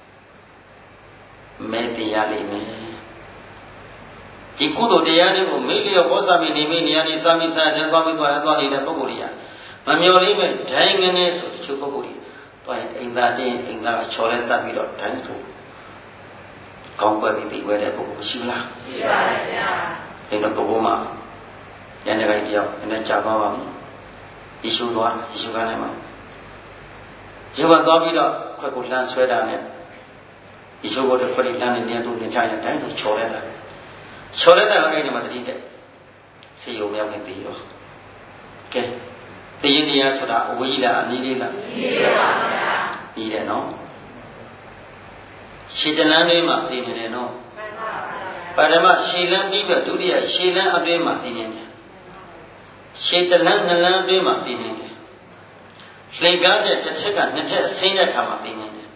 မဲ့တရားလိမ့်မယ်ဒီကုသိုလ်တရားတွေကိုမေ့လျော့ဘောစာပြီးနေမိနေရာဒီစာမိစာတဲ့သွားပြီးသွားရသွားနေတဲ့ပုဂ္ဂိုလ်တွေကမမျော်လေးမဲ့ဒိုင်းငနေဆိုတချို့ပုဂ္ဂိုလ်တွေတွားရင်အိမ်သာတင်းအိမ်သာချော်လဲတတ်ပြီးတော့ဒိုင်းဆိုကောင်းကွယ်ပြီးပြီးဝဲတဲ့ပုဂ္ဂိုလ်ရှိလားရှိပါရဲ့ဗျာအဲတော့ပုဂ္ဂိုလ်မှာရန်တဲ့ခိုင်တယောက်နဲ့ကြာသွားပါပြီယေရှုသွားယေရှုကလည်းမှာယေရှုကသွားပြီးတော့ခွက်ကိုလှမ်းဆွဲတာနဲ့ယေရှုဘောတဲ့ခွက်လေးလှမ်းနေနေတော့နေချရတိုင်းဆိုချော်လဲတာချော်လဲတာလည်းအဲ့ဒီမှာတတိတဲ့စေယုံမြောက်နေပြီးရောကဲတည်ရင်တရားဆိုတာအဝေးလားအနည်းလေးလားအနည်းလေးပါဗျာဤတယ်နော်ရှေတလန်းလေးမှာသိနေတယ်နော်ပထမရှေလန်းပြီးတော့ဒုတိယရှေလန်းအတွင်းမှာသိနေတယ်ရှေတလန်းနှလန်းအတွင်းမှာသိနေတယ်လေကားတဲ့တစ်ချက်ကနှစ်ချက်ဆင်းတဲ့အခါမှာသိနေတယ်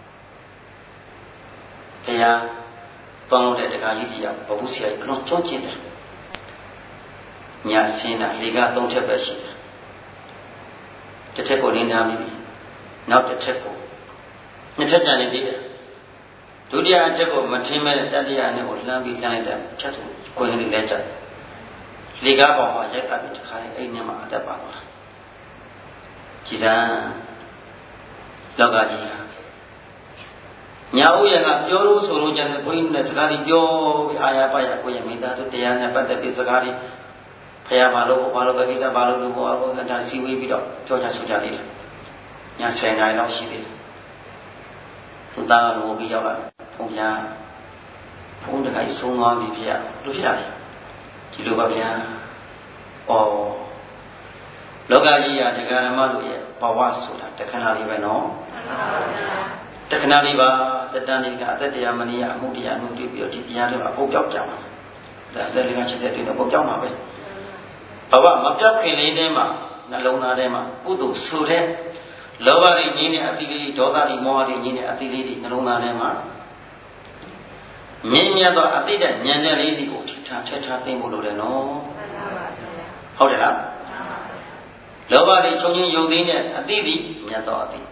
တရားတောင်းလို့တဲ့တရားကြီးတရားဘုဆရာကြီးအလုံးကြောကျင်တယ်ညဆင်းတာလေကားသုံးချက်ပဲရှိတယ်တစ်ချက်ကိုနင်းနာပြီးနောက်တစ်ချက်ကိုနှစ်ချက်ကြံနေသေးတယ်ဒုတိယအချက်ကိုမထင်းမဲ့တတိယနဲ့ကိုလှမ်းပြီးလှမ်းလိုက်တဲ့ဖြတ်သူကိုယ်ရင်းလေးလက်ချက်လေကားပေါ်မှာရိုက်ပတ်ပြီးတခါလေအဲ့ညမှာအတက်ပါသွားတာကြည်စမ်းလောကကြီးဟာညာဥယျာကပြောလို့ဆိုလို့ကြတဲ့ဘုန်းကြီးနဲ့စကားတွေပြောပြီးအာရပါရကိုယ်ရမိသားစုတရားနဲ့ပတ်သက်ပြီးစကားတွေဖះဘာလို့ဘာလို့ပဲကိစ္စဘာလို့လို့ဘောဘောကဒါစီဝေးပြီးတော့ကြောချဆိုကြသေးတယ်ညာဆယ်နိုင်လောက်ရှိသေးတယ်သူသားကလိုပြီးရောက်လာဘုရားဘုန်းတခိုင်ဆုံးသွားပြီဗျာလို့ဖြစ်တာလေဒီလိုပါဗျာဩလောကကြီးရာတရားဓမ္မတို့ရဲ့ဘဝဆိုတာတခဏလေးပဲနော်တခဏလေးပါတတန်လေးကအသက်တရားမနည်းအမှုတရားအမှုတွေ့ပြီးတော့ဒီတရားတွေမှာပုတ်ပြောက်ကြမှာဒါအသက်လေးကရှစ်ဆက်တွေ့တော့ပုတ်ပြောက်မှာပဲဘဝမပြောက်ခင်လေးထဲမှာနှလုံးသားထဲမှာကုသိုလ်ဆိုတဲ့လောဘတွေငြင်းတဲ့အတိလေးဒေါသတွေမောဟတွေငြင်းတဲ့အတိလေးတွေနှလုံးသားထဲမှာမြင့်မြတ်သောအတိတ်ဉာဏ်ချက်လေးတွေကိုထိထားထက်ထားသိဖို့လိုတယ်နော်ဟုတ်တယ်လားလောဘတွေချုပ်ချင်းယုံသိတဲ့အတိတိမြတ်သောအတိ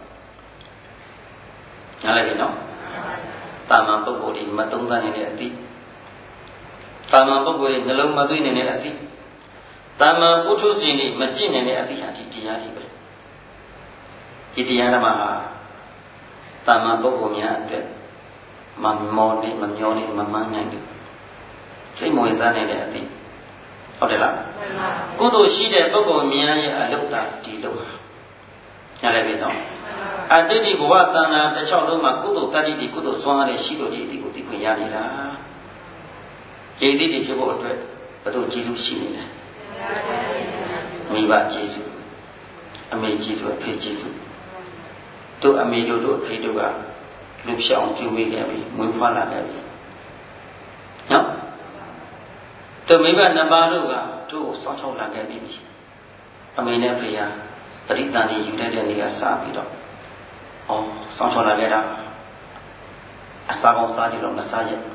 နားလည်ပြီနော်တာမန်ပုဂ္ဂိုလ်တွေမသုံးသပ်နေတဲ့အတိတာမန်ပုဂ္ဂိုလ်တွေနှလုံးမသွင်းနေတဲ့အတိတာမန်ပုထုဇဉ်တွေမကျင့်နေတဲ့အတိဟာဒီတရားတွေပဲဒီတရားဓမ္မဟာတာမန်ပုဂ္ဂိုလ်များအတွက်မမောနေမမျောနေမမှန်းနိုင်ဘူးစိတ်မဝင်စားနိုင်တဲ့အသည့်ဟုတ်တယ်လားကုသိုလ်ရှိတဲ့ပုဂ္ဂိုလ်များရဲ့အလုတ်တာဒီလို့ညာလည်းပြီနော်အတ္တိဘဝတဏ္ဍာတစ်ချောင်းလုံးမှာကုသိုလ်တတ္တိဒီကုသိုလ်စွမ်းရတဲ့ရှိလို့ဒီအသည့်ကိုသိခွင့်ရနေတာကျေတိတိဖြစ်ဖို့အတွက်ဘယ်သူကျေးဇူးရှိနေလဲမိဘကျေးဇူးအမေကျေးဇူးအဖေကျေးဇူးတို့အမေတို့တို့အဖေတို့ကလူဖြောင်းကျူဝေးခဲ့ပြီမွေးဖွားလာခဲ့ပြီနော်တို့မိဘနှစ်ပါးတို့ကတို့ကိုစောင့်ရှောက်လာခဲ့ပြီအမေနဲ့ဖေဟာပရိသန်ကြီးယူတဲ့နေရာစပြီးတော့အော်စောင့်ရှောက်လာခဲ့တာအစာကောင်းစားကြည့်တော့မစားရဲ့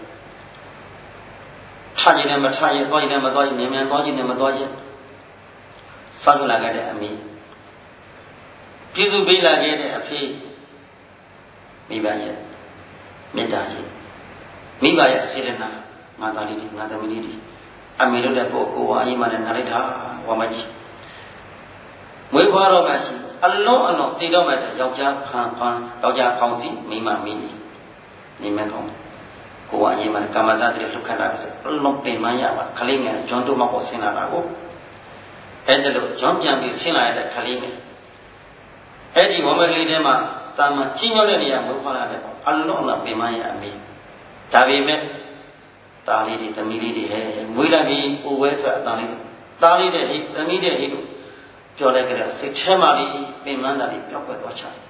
ထားရင်လည်းမထားရဲ့သွားရင်လည်းမသွားရင်မြန်မြန်သွားရင်လည်းမသွားရဲ့စောင့်ရှောက်လာခဲ့တဲ့အမေပြည်သူပေးလာခဲ့တဲ့အဖေမိဘရဲ့မေတ္တာကြီးမိဘရဲ့စေတနာငါသားလေးကြီးငါသမီးလေးကြီးအမေတို့တဲ့ပုဂ္ဂိုလ်ဝါအိမ်မှာလည်းနားလိုက်တာဝါမကြီးမွေးဖွားတော့မှရှိအလုံးအလုံးတည်တော့မှယောက်ျားဖန်ဖန်ယောက်ျားဖောင်းစီမိမမင်းကြီးနေမဲ့ကောင်းကိုဝါအိမ်မှာကာမဇာတိလှုပ်ခတ်လာပြီးအလုံးပင်မရပါခလေးငယ်ဂျွန်တို့မပေါ်ဆင်းလာတာကိုအဲ့ဒါလို့ဂျွန်ပြန်ပြီးဆင်းလာတဲ့ခလေးငယ်အဲ့ဒီဝမကလေးထဲမှာတာမကြီးမြောက်တဲ့နေရာကိုခေါ်လာတယ်အလုံးအပင်မရအမေဒါပေမဲ့တားလေးတွေသမီးလေးတွေဟဲ့မွေးလာပြီးပူဝဲဆိုအတန်လေးတားလေးတဲ့ဟိသမီးတဲ့ဟိလို့ပြောလိုက်ကြတဲ့စိတ်ထဲမှာလေးပင်မန်းတာလေးပျောက်ကွယ်သွားချတယ်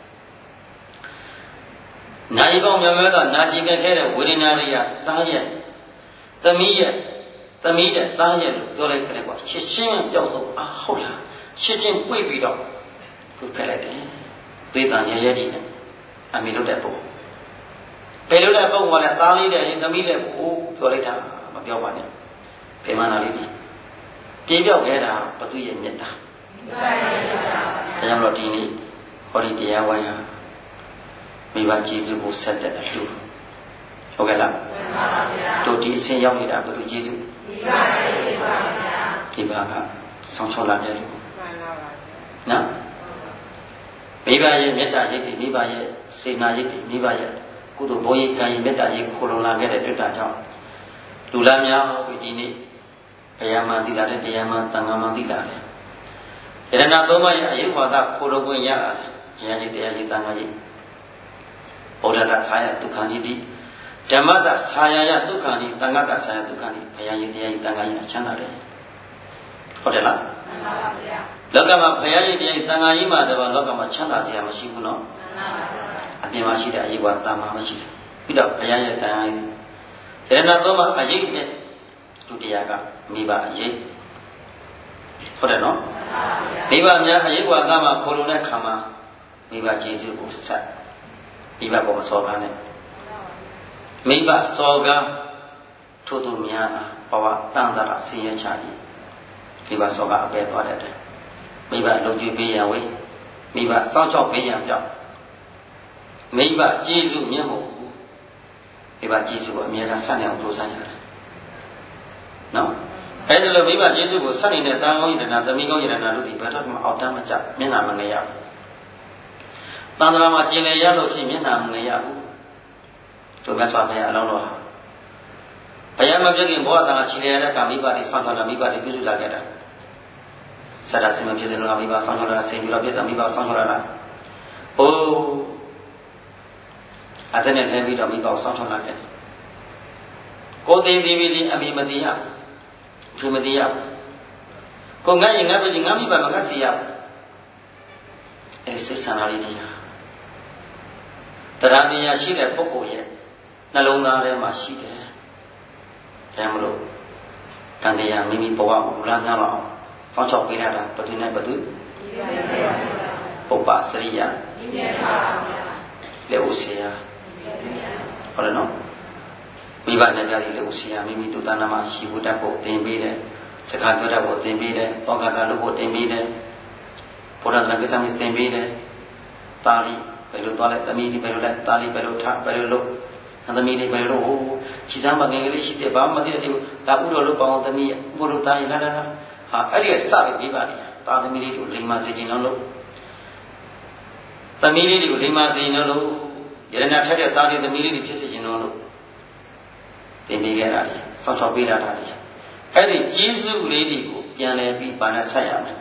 နာယီပေါင်းများများကနာကျင်ခဲ့တဲ့ဝေဒနာတွေကတားရဲ့သမီးရဲ့သမီးတဲ့သားရဲ့လို့ပြောလိုက်ကြတယ်ကွာချစ်ချင်းပြောက်ဆုံးအာဟုတ်လားချစ်ချင်းပွေ့ပြီးတော့သူဖက်လိုက်တယ်သွေးတန်ရဲရဲကြီးနဲ့အမေလို့တဲ့ပုံဘယ်လိုလဲပုံကလည်းသားလေးတဲ့သမီးလည်းကိုပြောလိုက်တာမပြောပါနဲ့ဖေမနာလေးဒီပြေပြောက်ခဲ့တာဘသူရဲ့မေတ္တာဒါကြောင့်လို့ဒီနေ့ဟောဒီတရားဝိုင်းဟာမိဘကျေးဇူးကိုဆက်တဲ့အလှူဟုတ်ကဲ့လားတို့ဒီအစဉ်ရောက်နေတာဘသူကျေးဇူးမိဘကျေးဇူးပါဗျာဒီဘာကဆောင်းချောလာတယ်လို့နော်မိဘရဲ့မေတ္တာရိပ်တွေမိဘရဲ့စေနာရိပ်တွေမိဘရဲ့ကုသိုလ်ဘုန်းကြီးကံရင်မေတ္တာရိပ်ခိုလုံလာခဲ့တဲ့တွေ့တာကြောင့်လူလားများဟုတ်ဒီနေ့ဘုရားမှသိလာတဲ့တရားမှသံဃာမှသိလာတယ်ယရဏသုံးပါးရဲ့အယုဘာဒခိုလုံခွင့်ရလာတယ်ဘုရားကြီးတရားကြီးသံဃာကြီးဗုဒ္ဓတာဆာယဒုက္ခနိတိဓမ္မတာဆာယယဒုက္ခနိသံဃတာဆာယဒုက္ခနိဘုရားကြီးတရားကြီးသံဃာကြီးအချမ်းသာတယ်ဟုတ်တယ်လားမှန်ပါပါဗျာလောကမှာဘုရားကြီးတရားကြီးသံဃာကြီးမှာတော့လောကမှာချမ်းသာစရာမရှိဘူးနော်မှန်ပါပါအပြင်မှာရှိတဲ့အယုဘာတမ္မာမရှိတယ်ပြီးတော့ဘုရားရဲ့တရားကြီးယရဏသုံးပါးအယိတ်နဲ့ဒုတိယကမိဘအယိတ်ဟုတ်တယ်နော်မိဘများအယိတ်ဝါကမှာခိုလုံတဲ့ခါမှာမိဘကျေးဇူးကိုဆက်မိဘပေါ်မစောကားနဲ့မိဘစောကားထို့သူများဘဝတန်တာဆင်းရဲချ၏မိဘစောကားအပဲသွားတဲ့မိဘလုံကျွေးပေးရဝေးမိဘစောင့်ချောက်ပေးရပြောက်မိဘကျေးဇူးမြတ်မို့မိဘကျေးဇူးကိုအမြဲတမ်းဆက်နေအောင်ကြိုးစားရတယ်နော်အဲဒီလိုမိဘကျေးဇူးကိုဆက်နေတဲ့တာကောင်းယတနာသမီးကောင်းယတနာတို့ဒီဘယ်တော့မှအောက်တမ်းမကျမျက်နှာမငယ်ရဘူးတန်ត្រာမှာကျင်လေရလို့ရှိရင်မျက်နှာမငယ်ရဘူးသူကဆိုဘုရားအလုံးတော်ဟာဘုရားမပြည့်ခင်ဘောအတန်ကချီလေရတဲ့ကမိဘတွေဆောင်းချလာမိဘတွေပြုစုလာခဲ့တာဆရာစင်မပြည့်စုံလို့မိဘဆောင်းချလာတာဆင်ပြီးတော့ပြည့်စုံမိဘဆောင်းချလာတာအိုးအတဲ့နဲ့လည်းပြီးတော့မိဘဆောင်းချလာခဲ့ကိုသိသိပြီးဒီအမိမသိရဘူးမသိရဘူးကိုငါရင်ငါပြည်ငါမိဘမကစီရဘူးအဲစိတ်ဆန္ဒလေးတရားတရားမြာရှိတဲ့ပုဂ္ဂိုလ်ရဲ့နှလုံးသားထဲမှာရှိတယ်ဒါမှမဟုတ်တန်တရားမိမိဘဝကိုလာများတော့စောင့်ချောက်ပေးရတာဘယ်သူနဲ့ဘယ်သူပုပ္ပစရိယလက်ဥစေယဟုတ်တယ်နော်မိဘနဲ့ကြားပြီးလက်ဥစေယမိမိတို့တဏ္ဍာမှာရှိဖို့တတ်ဖို့သင်ပေးတယ်စကားပြောတတ်ဖို့သင်ပေးတယ်ဩဃာကလုပ်ဖို့သင်ပေးတယ်ဘုရားသခင်ကသင်ပေးတယ်တာလီဘယ်လိုသွားလဲသမီးလေးဘယ်လိုလဲတာလီဘယ်လိုထားဘယ်လိုလုပ်သမီးလေးဘယ်လိုဟိုခြေစမ်းမငယ်ကလေးရှိတယ်ဘာမှမသိတဲ့ဒီဒါဥတော်လို့ပေါအောင်သမီးဥတော်တာရလာလာဟာအဲ့ဒီစပြီးပြီးပါလေတာသမီးလေးကိုလိမ္မာစေခြင်းလို့သမီးလေးကိုလိမ္မာစေခြင်းလို့ယရဏထက်တဲ့တာလေးသမီးလေးတွေဖြစ်စေခြင်းလို့သင်ပေးခဲ့တာလေစောင့်ရှောက်ပေးလာတာလေအဲ့ဒီကျေးဇူးလေးတွေကိုပြန်လဲပြီးပါနဲ့ဆက်ရမယ်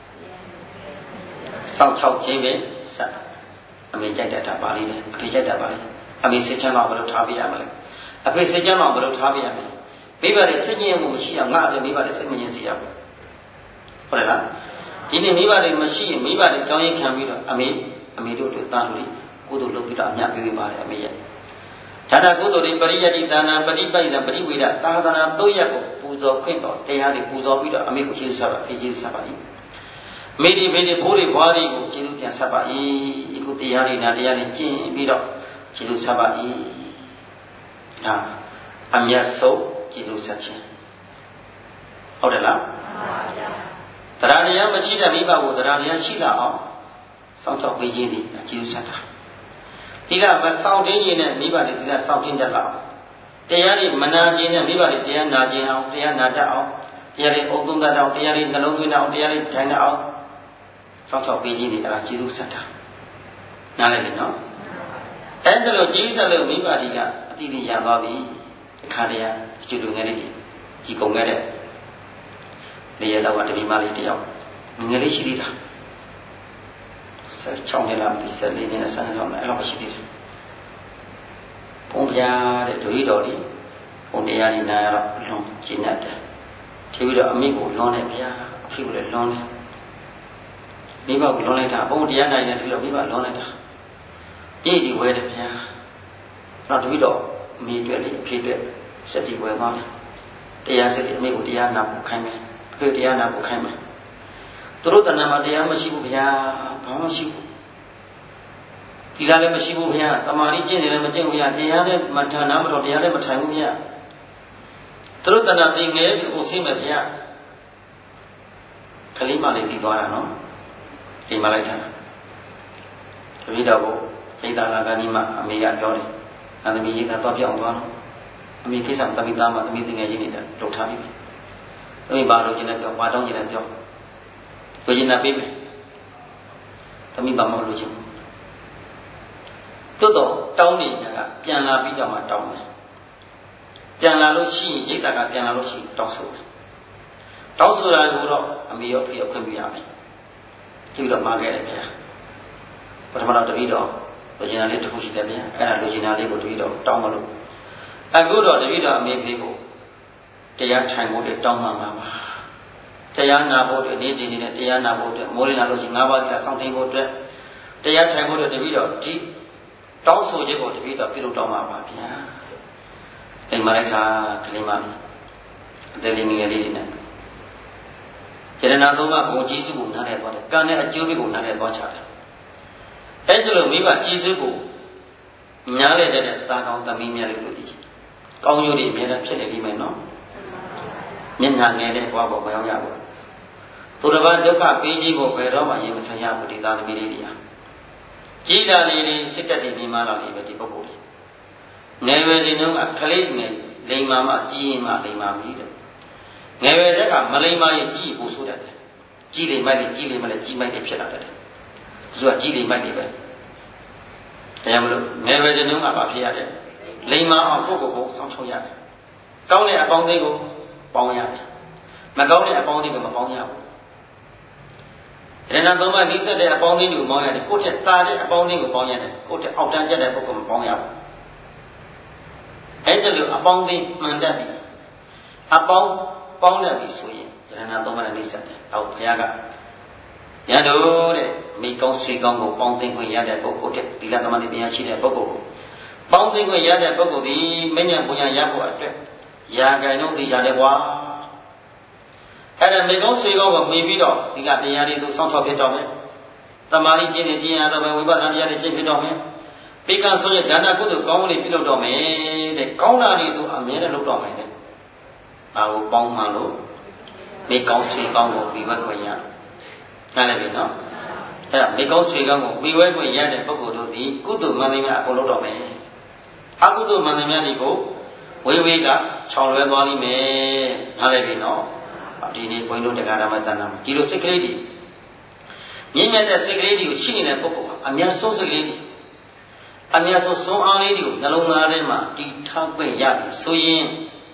စောင့်ချောက်ခြင်းပဲဆက်အမေကြိုက်တဲ့တာပါလိမ့်တယ်အဖေကြိုက်တာပါလိမ့်အမေစိတ်ချမ်းသာဘယ်လိုထားပေးရမလဲအဖေစိတ်ချမ်းသာဘယ်လိုထားပေးရမလဲမိဘတွေစိတ်ညစ်မှုမရှိအောင်ငါအဖေမိဘတွေစိတ်မညစ်စေရဘူးဟုတ်တယ်လားဒီနေ့မိဘတွေမရှိရင်မိဘတွေကြောင်းရင်ခံပြီးတော့အမေအမေတို့တို့တားလို့ကိုယ်တို့လုပ်ပြီးတော့အမြပေးပေးပါတယ်အမေရဲ့ဒါနကုသိုလ်တွေပရိယတ္တိဒါနပရိပိုက်နာပရိဝေဒသာသနာသုံးရပ်ကိုပူဇော်ခွင့်တော်တရားတွေပူဇော်ပြီးတော့အမေကိုကျေးဇူးဆက်ပါအဖေကျေးဇူးဆက်ပါ၏မိဒီမိဒီဘိုးတွေဘွားတွေကိုကျေးဇူးပြန်ဆက်ပါ၏အခုတရားတွေနာတရားတွေကျင့်ပြီးတော့ကျေးဇူးဆက်ပါ၏ဒါအမြတ်ဆုံးကျေးဇူးဆက်ခြင်းဟုတ်တယ်လားမှန်ပါဗျာတရားတရားမရှိတဲ့မိဘကိုတရားတရားရှိလာအောင်စောင့်ရှောက်ပေးခြင်းဒီကျေးဇူးဆက်တာဒီကမဆောင်ခြင်းရင်နဲ့မိဘတွေဒီကစောင့်ခြင်းတတ်လာအောင်တရားတွေမနာခြင်းနဲ့မိဘတွေတရားနာခြင်းအောင်တရားနာတတ်အောင်တရားတွေအုပ်သုံးတတ်အောင်တရားတွေနှလုံးသွင်းအောင်တရားတွေထိုင်တတ်အောင်စောင့်ရှောက်ပေးခြင်းဒီအဲ့ဒါကျေးဇူးဆက်တာနားလည်ပြီနော်အဲ့ဒါလို့ကျေးဇူးဆက်လို့မိဘတွေကအတိအကျရသွားပြီအခါတည်းကကျွတ်ငယ်လေးကြီးကုန်ခဲ့တဲ့လေရတော့တပိမလေးတယောက်ငယ်လေးရှိသေးတာဆက်ချောင်းရလာပြီးဆက်လေးနဲ့ဆန်းဆောင်တယ်အဲ့လိုရှိသေးတယ်ဘုံပြားတဲ့ဒွေတော်လေးဘုံတရားလေးနာရတော့လွန်ကျင့်တတ်တယ်ထီပြီးတော့အမိကိုလွန်တယ်ဗျာအဖေကိုလည်းလွန်တယ်မိဘကိုလွန်လိုက်တာဘုံတရားနိုင်တယ်ထီပြီးတော့မိဘလွန်လိုက်တာပြည့်ဒီဝဲတယ်ဗျာတော့တပိတော့အမိအတွက်လေးအဖေအတွက်စက်တီဝဲသွားတယ်တရားစစ်အမေကိုတရားနာဖို့ခိုင်းမယ်အဖေတရားနာဖို့ခိုင်းမယ်သူတို့တဏ္ဍာမှာတရားမရှိဘူးဗျာဘာမှမရှိဘူးဒီလားလည်းမရှိဘူးဗျာတမာရီကျင့်နေလည်းမကျင့်ဘူးဗျာတရားလည်းမထာနာမတော်တရားလည်းမထိုင်ဘူးဗျာသူတို့တဏ္ဍာသိငယ်ပြီးအိုဆင်းမယ်ဗျာကလေးမလေးတည်သွားတာနော်အိမ်မလိုက်တာတပည့်တော်ကိုစိတ်သာလာကနီးမှအမေကပြောတယ်အသမီးကြီးကတော့ပြောင်းသွားတော့အမေကိစ္စတမိသားမှတမိတင်ငယ်ချင်းနေတာလှုပ်ထားပြီတမိဘာလို့ကျင်နေပြောဘာတောင်းကျင်နေပြောကိုကျင်နာပေးမယ်တမိဘာမလို့ချင်းတိုးတော့တောင်းနေတာကပြန်လာပြီးတော့မှတောင်းတယ်ပြန်လာလို့ရှိရင်ရိတ်တာကပြန်လာလို့ရှိရင်တောင်းဆိုတယ်တောင်းဆိုတာကိုတော့အမေရောဖေရောခွင့်ပြုရမယ်ကြည့်တော့မှားခဲ့တယ်ဗျာပထမတော့တပည့်တော်လူကျင်နာလေးတစ်ခုရှိတယ်ဗျာအဲ့ဒါလူကျင်နာလေးကိုတပည့်တော်တောင်းမလို့အခုတော့တပည့်တော်အမေဖေကိုတရားထိုင်ဖို့တွေတောင်းမှမှာပါတရားနာဖို့တွေနေ့စဉ်နေတဲ့တရားနာဖို့တွေမိုးလင်းလာလို့ရှိရင်၅ပါးတရားစောင့်ထိန်ဖို့အတွက်တရားထိုင်ဖို့တွေတပည့်တော်ဒီတောင်းဆိုချက်ကိုတပည့်တော်ပြုလုပ်တောင်းမှာပါဗျာအိမ်မလိုက်တာကလေးမလေးအသက်လေးငယ်လေးတွေနဲ့ယရနာသုံးပါးဘုံကြီးစုကိုနားလည်သွားတယ်ကံနဲ့အကျိုးတွေကိုနားလည်သွားချတယ်အဲ့ဒါလိုမိဘကြီးစုကိုနားလည်တဲ့တာကောင်းသမီးများလေးလို့ဒီကောင်းကျိုးတွေအများနဲ့ဖြစ်နေလိမ့်မယ်နော်မျက်နှာငယ်တဲ့ဘဝပေါ်မရောက်ရဘူးသူတစ်ပါးဒုက္ခပေးခြင်းကိုဘယ်တော့မှရင်မဆိုင်ရဘူးဒီသားသမီးလေးတွေဟာကြီးတာလေးတွေစစ်တက်တွေပြီးမှလာလေးပဲဒီပုဂ္ဂိုလ်တွေငယ်ရွယ်စဉ်တုန်းကခလေးငယ်လိမ်မာမှကြီးရင်မှလိမ်မာပြီတဲ့ငယ်ရွယ်တဲ့ကမလိမ်မာရင်ကြီးဖို့ဆိုတတ်တယ်ကြီးလိမ်မိုက်လေးကြီးလိမ်မလဲကြီးမိုက်လေးဖြစ်လာတတ်တယ်သူကကြီးလိမ်မိုက်လေးပဲတရားမလို့ငယ်ရွယ်စဉ်တုန်းကဘာဖြစ်ရလဲလိမ်မာအောင်ကိုယ့်ကိုယ်ကိုစောင့်ရှောက်ရတယ်ကောင်းတဲ့အပေါင်းအသင်းကိုပေါင်းရတယ်မကောင်းတဲ့အပေါင်းအသင်းကိုမပေါင်းရဘူးရဏသုံးပါးနှိစက်တဲ့အပေါင်းအသင်းကိုပေါင်းရတယ်ကိုယ့်ထက်သာတဲ့အပေါင်းအသင်းကိုပေါင်းရတယ်ကိုယ့်ထက်အောက်တန်းကျတဲ့ပုဂ္ဂိုလ်မပေါင်းရဘူးအဲ့ဒါလိုအပေါင်းအသင်းမှန်တတ်ပြီအပေါင်းပေါင်းတတ်ပြီဆိုရင်ရဏသုံးပါးနဲ့နှိစက်တယ်အောက်ဘုရားကရတို့တဲ့မိကောင်းဆွေကောင်းကိုပေါင်းသိခွင့်ရတဲ့ပုဂ္ဂိုလ်တဲ့သီလသမာဓိပညာရှိတဲ့ပုဂ္ဂိုလ်ကိုပေါင်းသိခွင့်ရတဲ့ပုဂ္ဂိုလ်ဒီမဉ္ဇဉ်ပူညာရဖို့အတွက်ရာဂိုင်တော့သိကြတယ်ကွာအဲ့ဒါမိကောင်းဆွေကောင်းကိုမှီပြီးတော့ဒီကတရားတွေသူစောင့်ထောက်ဖြစ်တော့မယ်တမာရီကျင့်နေကျင့်ရတော့မယ်ဝိပဿနာတရားတွေကျင့်ဖြစ်တော့မယ်ပိကံဆိုရင်ဒါနကုသိုလ်ကောင်းမှုတွေပြုလုပ်တော့မယ်တဲ့ကောင်းတာတွေသူအမြဲတမ်းလုပ်တော့မယ်တဲ့ဘာကိုပေါင်းမှလို့မိကောင်းဆွေကောင်းကိုပြီးဝဲခွင့်ရနားလည်ပြီနော်အဲ့ဒါမိကောင်းဆွေကောင်းကိုပြီးဝဲခွင့်ရတဲ့ပုဂ္ဂိုလ်တို့ဒီကုသိုလ်မှန်သမျှအကုန်လုပ်တော့မယ်အကုသိုလ်မှန်သမျှတွေကိုဝေဝေးကချောင်လွဲသွားလိမ့်မယ်နားလည်ပြီနော်ဒီနေ့ဘုန်းကြီးတို့တရားဓမ္မတန်တာဒီလိုစိတ်ကလေးတွေမြင့်မြတ်တဲ့စိတ်ကလေးတွေကိုရှိနေတဲ့ပုဂ္ဂိုလ်ကအမြတ်ဆုံးစိတ်ကလေးတွေအမြတ်ဆုံးဆုံးအားလေးတွေကိုနှလုံးသားထဲမှာတည်ထောင်ခွင့်ရပြီဆိုရင်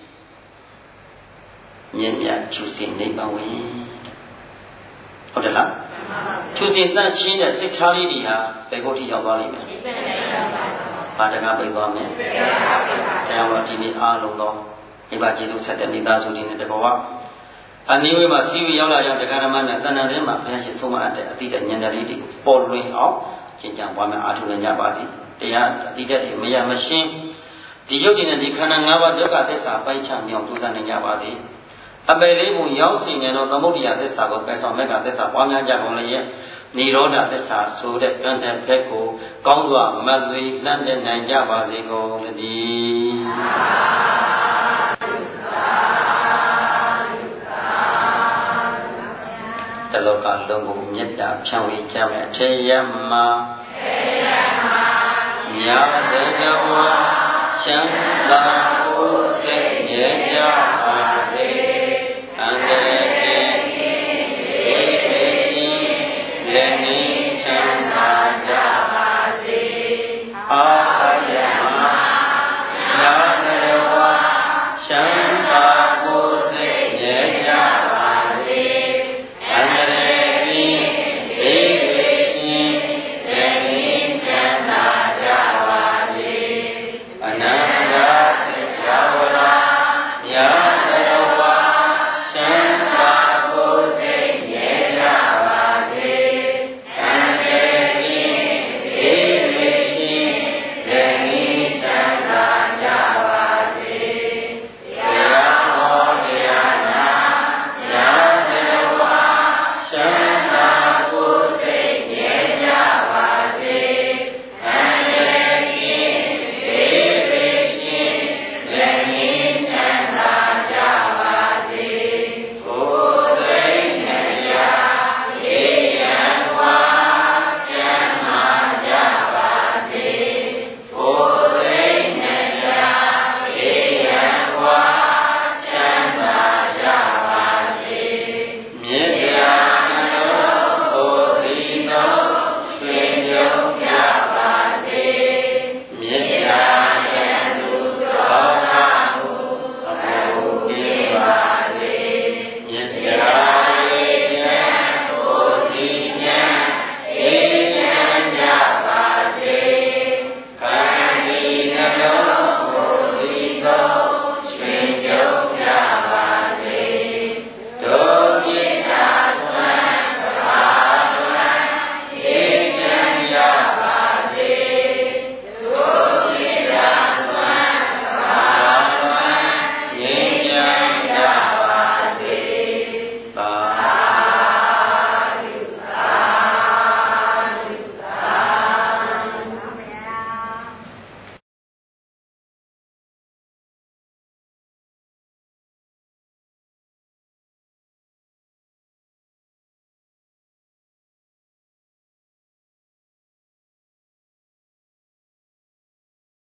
မြင့်မြတ်ကျူစင်နိဗ္ဗာန်ဝင်ဟုတ်တယ်လားကျူစင်တန့်ရှင်းတဲ့စိတ်ထားလေးတွေဟာဘယ်ကိုထိရောက်သွားလိမ့်မယ်ဘာတကားပိတ်သွားမယ်တရားတော်ဒီနေ့အားလုံးသောမိဘကျေးဇူးဆက်တဲ့မိသားစုတွေနဲ့တကောကအနိဝေမှာစီဝေရောက်လာကြောင်းတရားဓမ္မများတဏ္ဍာထဲမှာဘုရားရှင်ဆုံးမအပ်တဲ့အတိတ်ဉာဏ်ဓာတ်လေးတွေကိုပေါ်လွင်အောင်ကျင့်ကြံပွားများအားထုတ်နိုင်ကြပါသည်တရားအတိတ်တွေမရမရှင်းဒီရုပ်တည်တဲ့ဒီခန္ဓာ၅ပါးဒုက္ခသစ္စာပိုက်ချမြောင်ကြိုးစားနိုင်ကြပါသည်အပေလေးပုံရောက်စဉ်ဉာဏ်တော်သမုဒ္ဒရာသစ္စာကိုပယ်ဆောင်မဲ့ကသစ္စာပွားများကြကုန်လည်းရဲ့နိရောဓသစ္စာဆိုတဲ့ကံတဲ့ဘက်ကိုကောင်းစွာမသွေလန့်တဲ့နိုင်ကြပါစေကုန်သတည်းတလောကလုံးကိုမေတ္တာဖြန့်ဝေကြမယ်အထေယမထေယမညာတေတဝါချမ်းသာကိုယ်စိတ်ရဲ့ကြပါ